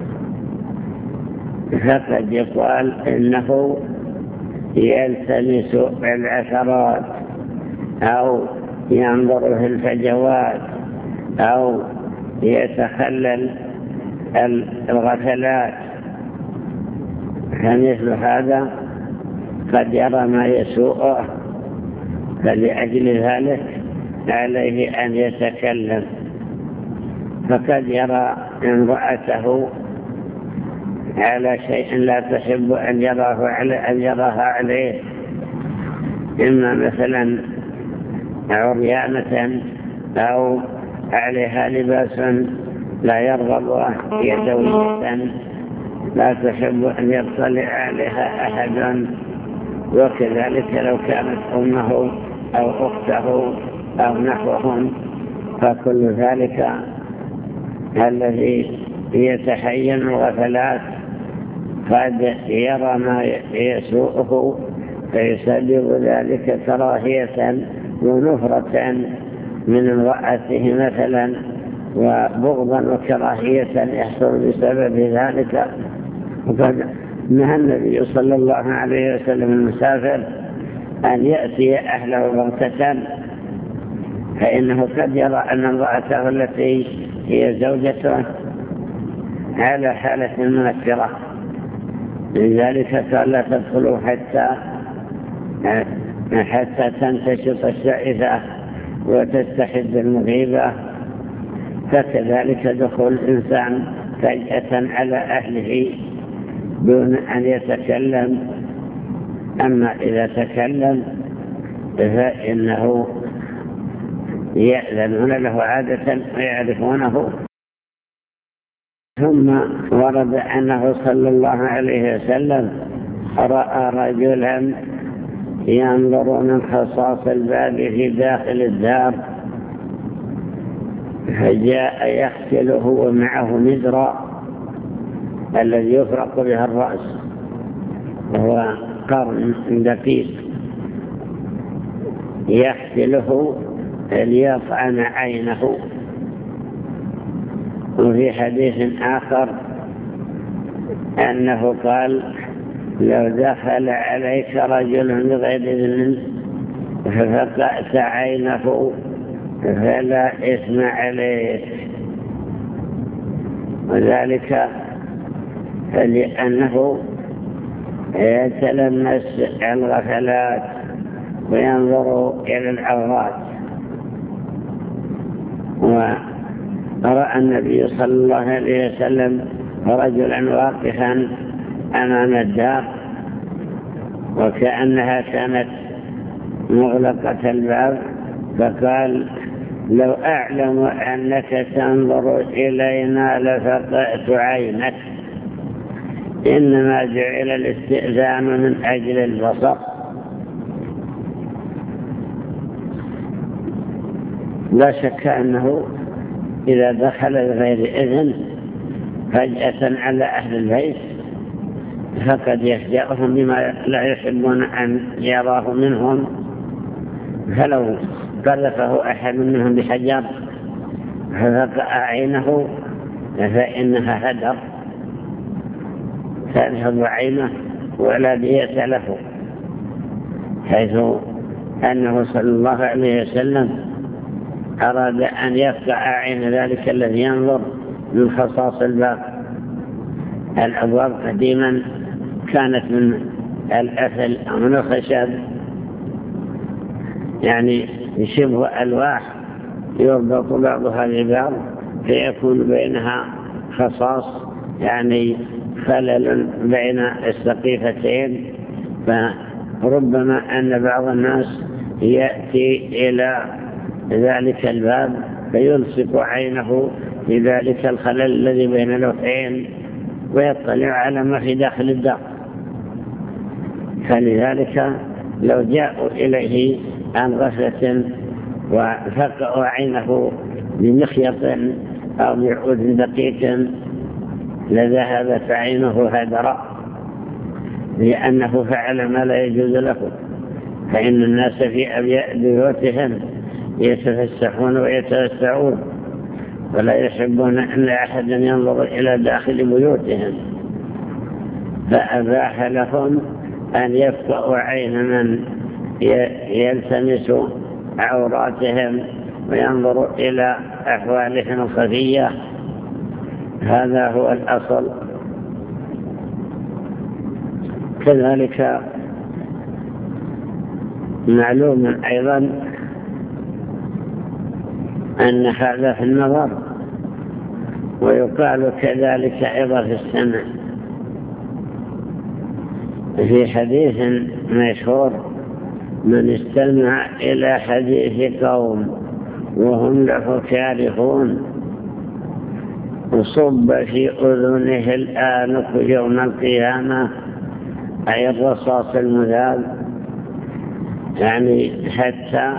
فقد يقال إنه يلتمس العثرات أو ينظر في الفجوات أو يتخلل الغفلات، فمثل هذا قد يرى ما يسوءه، فلأجل ذلك عليه أن يتكلم. فقد يرى امرأته على شيء لا تحب أن يراه عليه أن يراها عليه، إما مثلا عريانة أو عليها لباس لا يرغب، يدوية لا تحب أن يطلع عليها أحد، وكذلك لو كانت أمه أو أخته أو نحوهم. فكل ذلك الذي يتحين الغفلات قد يرى ما يسوءه فيسبب ذلك كراهية ونفرة من امرأته مثلا، وبغضا وكراهية يحصل بسبب ذلك. وقد نهى النبي صلى الله عليه وسلم المسافر أن يأتي أهله بغتة، فإنه قد يرى أن امرأته التي هي زوجته على حالة منكرة، لذلك قال: لا تدخلوا حتى حتى تنتشط الشائفة وتستحد المغيبة. فكذلك دخول الإنسان فجأة على أهله دون أن يتكلم. أما إذا تكلم فإنه يأذنون له عادة ويعرفونه. ثم ورد أنه صلى الله عليه وسلم رأى رجلا ينظر من خصاص الباب في داخل الدار، فجاء يغسله ومعه مزرع الذي يفرق بها الرأس، وهو قرن دقيق، يغسله ليطعن عينه. وفي حديث آخر أنه قال: لو دخل عليك رجل بغير إذن ففقأت عينه فلا إثم عليك، وذلك لأنه يتلمس الغفلات وينظر إلى العورات. ورأى النبي صلى الله عليه وسلم رجلا واقفا أمام الدار وكأنها كانت مغلقة الباب، فقال: لو أعلم أنك تنظر إلينا لفقأت عينك، إنما جعل الاستئذان من أجل البصر. لا شك أنه إذا دخل بغير إذن فجأة على أهل البيت فقد يفجأهم بما لا يحبون أن يراه منهم، فلو قذفه أحد منهم بحجر ففقأ عينه فإنها هدر تذهب عينه ولا دية له، حيث أنه صلى الله عليه وسلم أراد أن يفقع عين ذلك الذي ينظر من خصاص الباب. الأبواب قديما كانت من الأثل أو من الخشب، يعني شبه ألواح يربط بعضها ببعض فيكون بينها خصاص، يعني خلل بين السقيفتين، فربما أن بعض الناس يأتي إلى ذلك الباب فيلصق عينه في ذلك الخلل الذي بين اللوحين ويطلع على ما في داخل الدار. فلذلك لو جاءوا إليه عن غفلة وفقأوا عينه بمخيط أو بعود دقيق لذهبت عينه هدرا، لأنه فعل ما لا يجوز له. فإن الناس في بيوتهم يتفسحون ويتوسعون ولا يحبون أن أحدا ينظر إلى داخل بيوتهم، فأباح لهم أن يفقأوا عين من يلتمس عوراتهم وينظر إلى أحوالهم الخفية. هذا هو الأصل. كذلك معلوم أيضا أن هذا في النظر، ويقال كذلك أيضا في السمع. في حديث مشهور: من استمع إلى حديث قوم وهم له كارهون وصب في أذنه الآنق يوم القيامة، أي الرصاص المذاب، يعني حتى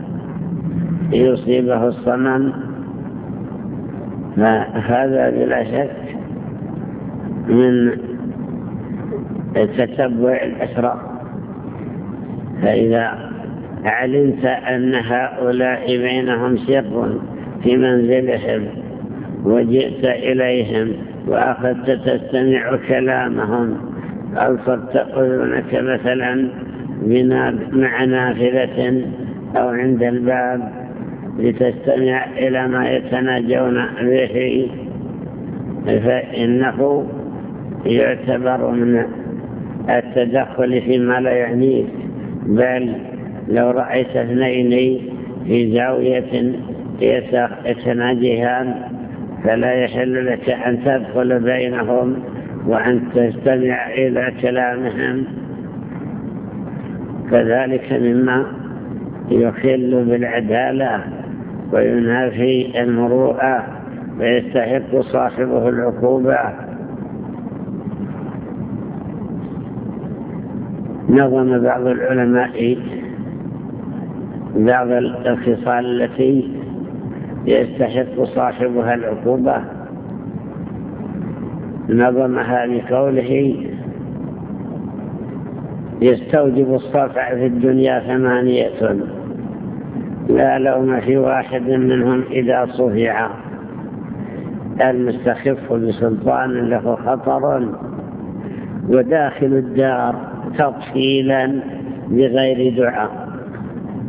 يصيبه الصمم. فهذا بلا شك من تتبع الأسرار. فإذا علمت أن هؤلاء بينهم سر في منزلهم وجئت إليهم وأخذت تستمع كلامهم، ألصقت أذنك مثلا مع نافذة أو عند الباب لتستمع إلى ما يتناجون به، فإنه يعتبر من التدخل فيما لا يعنيك. بل لو رأيت اثنين في زاوية يتناجيان فلا يحل لك أن تدخل بينهم وأن تستمع إلى كلامهم. كذلك مما يخل بالعدالة وينافي المروءة ويستحق صاحبه العقوبة. نظم بعض العلماء بعض الخصال التي يستحق صاحبها العقوبة، نظمها بقوله: يستوجب الصفع في الدنيا ثمانية لا لوم في واحد منهم إذا صفع: المستخف بسلطان له خطر، وداخل الدار تطفيلا بغير دعاء.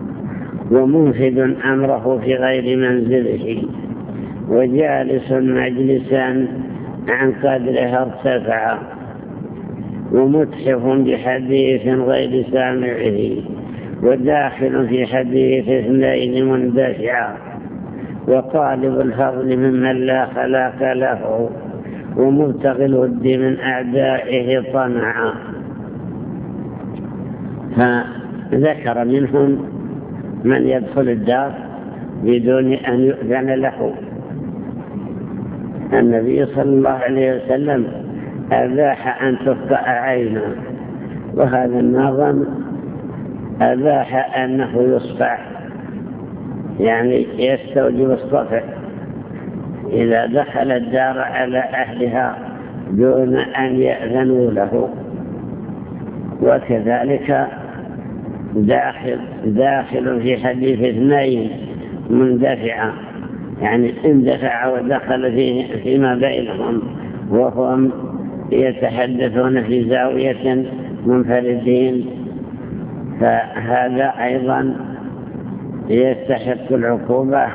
ومنفذ أمره في غير منزله، وجالس مجلسا عن قدره ارتفع، ومتحف بحديث غير سامعه، وداخل في حديث اثنين مندفعا، وطالب الفضل ممن لا خلاق له، ومبتغي الود من أعدائه طمعا. فذكر منهم من يدخل الدار بدون أن يؤذن له. النبي صلى الله عليه وسلم أباح أن تفقع عينه، وهذا النظام أباح أنه يصفع، يعني يستوجب الصفع إذا دخل الدار على أهلها دون أن يأذنوا له. وكذلك داخل, داخل في حديث اثنين مندفعا، يعني اندفع ودخل فيه فيما بينهم وهم يتحدثون في زاوية منفردين، فهذا أيضا يستحق العقوبة.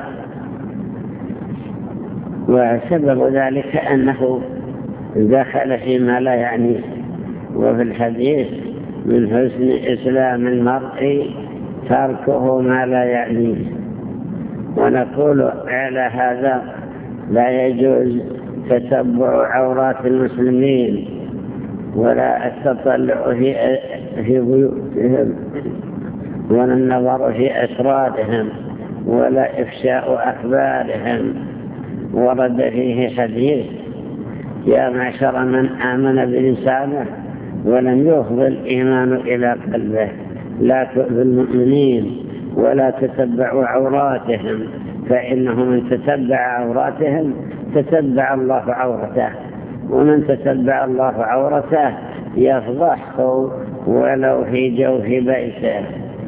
وسبب ذلك أنه دخل فيما لا يعنيه. وفي الحديث من حسن إسلام المرء تركه ما لا يعنيه. ونقول على هذا لا يجوز تتبع عورات المسلمين، ولا التطلع في في بيوتهم، ولا النظر في أسرارهم، ولا إفشاء أخبارهم. ورد فيه حديث: يا معشر من آمن بلسانه ولم يفض الإيمان إلى قلبه، لا تؤذوا المؤمنين ولا تتبعوا عوراتهم، فإنه من تتبع عوراتهم تتبع الله عورته، ومن تتبع الله عورته يفضحه ولو في جوف بيته.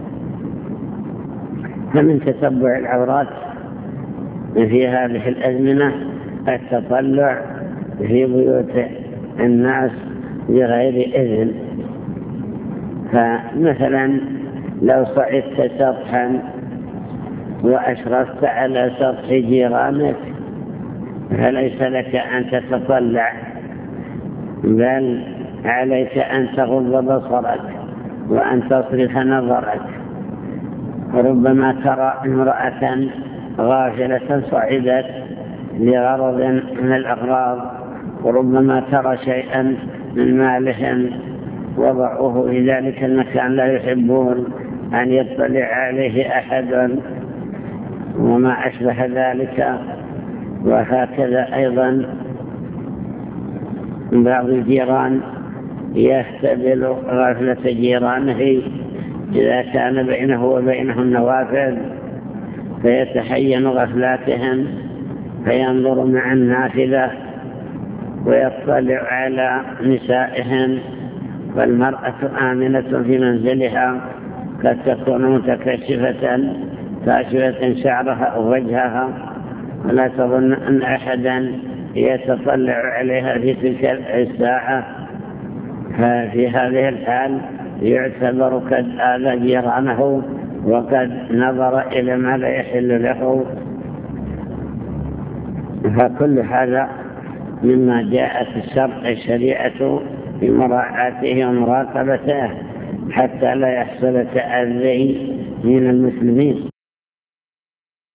فمن تتبع العورات في هذه الأزمنة التطلع في بيوت الناس بغير إذن. فمثلا لو صعدت سطحا وأشرفت على سطح جيرانك فليس لك أن تتطلع، بل عليك أن تغض بصرك وأن تصرف نظرك. ربما ترى امرأة غافلة صعدت لغرض من الأغراض، وربما ترى شيئا من مالهم وضعوه في ذلك المكان لا يحبون أن يطلع عليه أحد وما أشبه ذلك. وهكذا أيضا بعض الجيران يستبل غفلة جيرانه إذا كان بينه وبينهم نوافذ، فيتحين غفلاتهم فينظر مع النافذة ويطلع على نسائهم. والمرأة آمنة في منزلها قد تكون متكشفة كاشفة شعرها أو وجهها، ولا تظن أن أحدا يتطلع عليها في تلك الساعة. ففي هذه الحال يعتبر قد آذى جيرانه وقد نظر إلى ما لا يحل له. فكل هذا مما جاءت الشرع الشريعة في مراعاته ومراقبته حتى لا يحصل تأذي من المسلمين.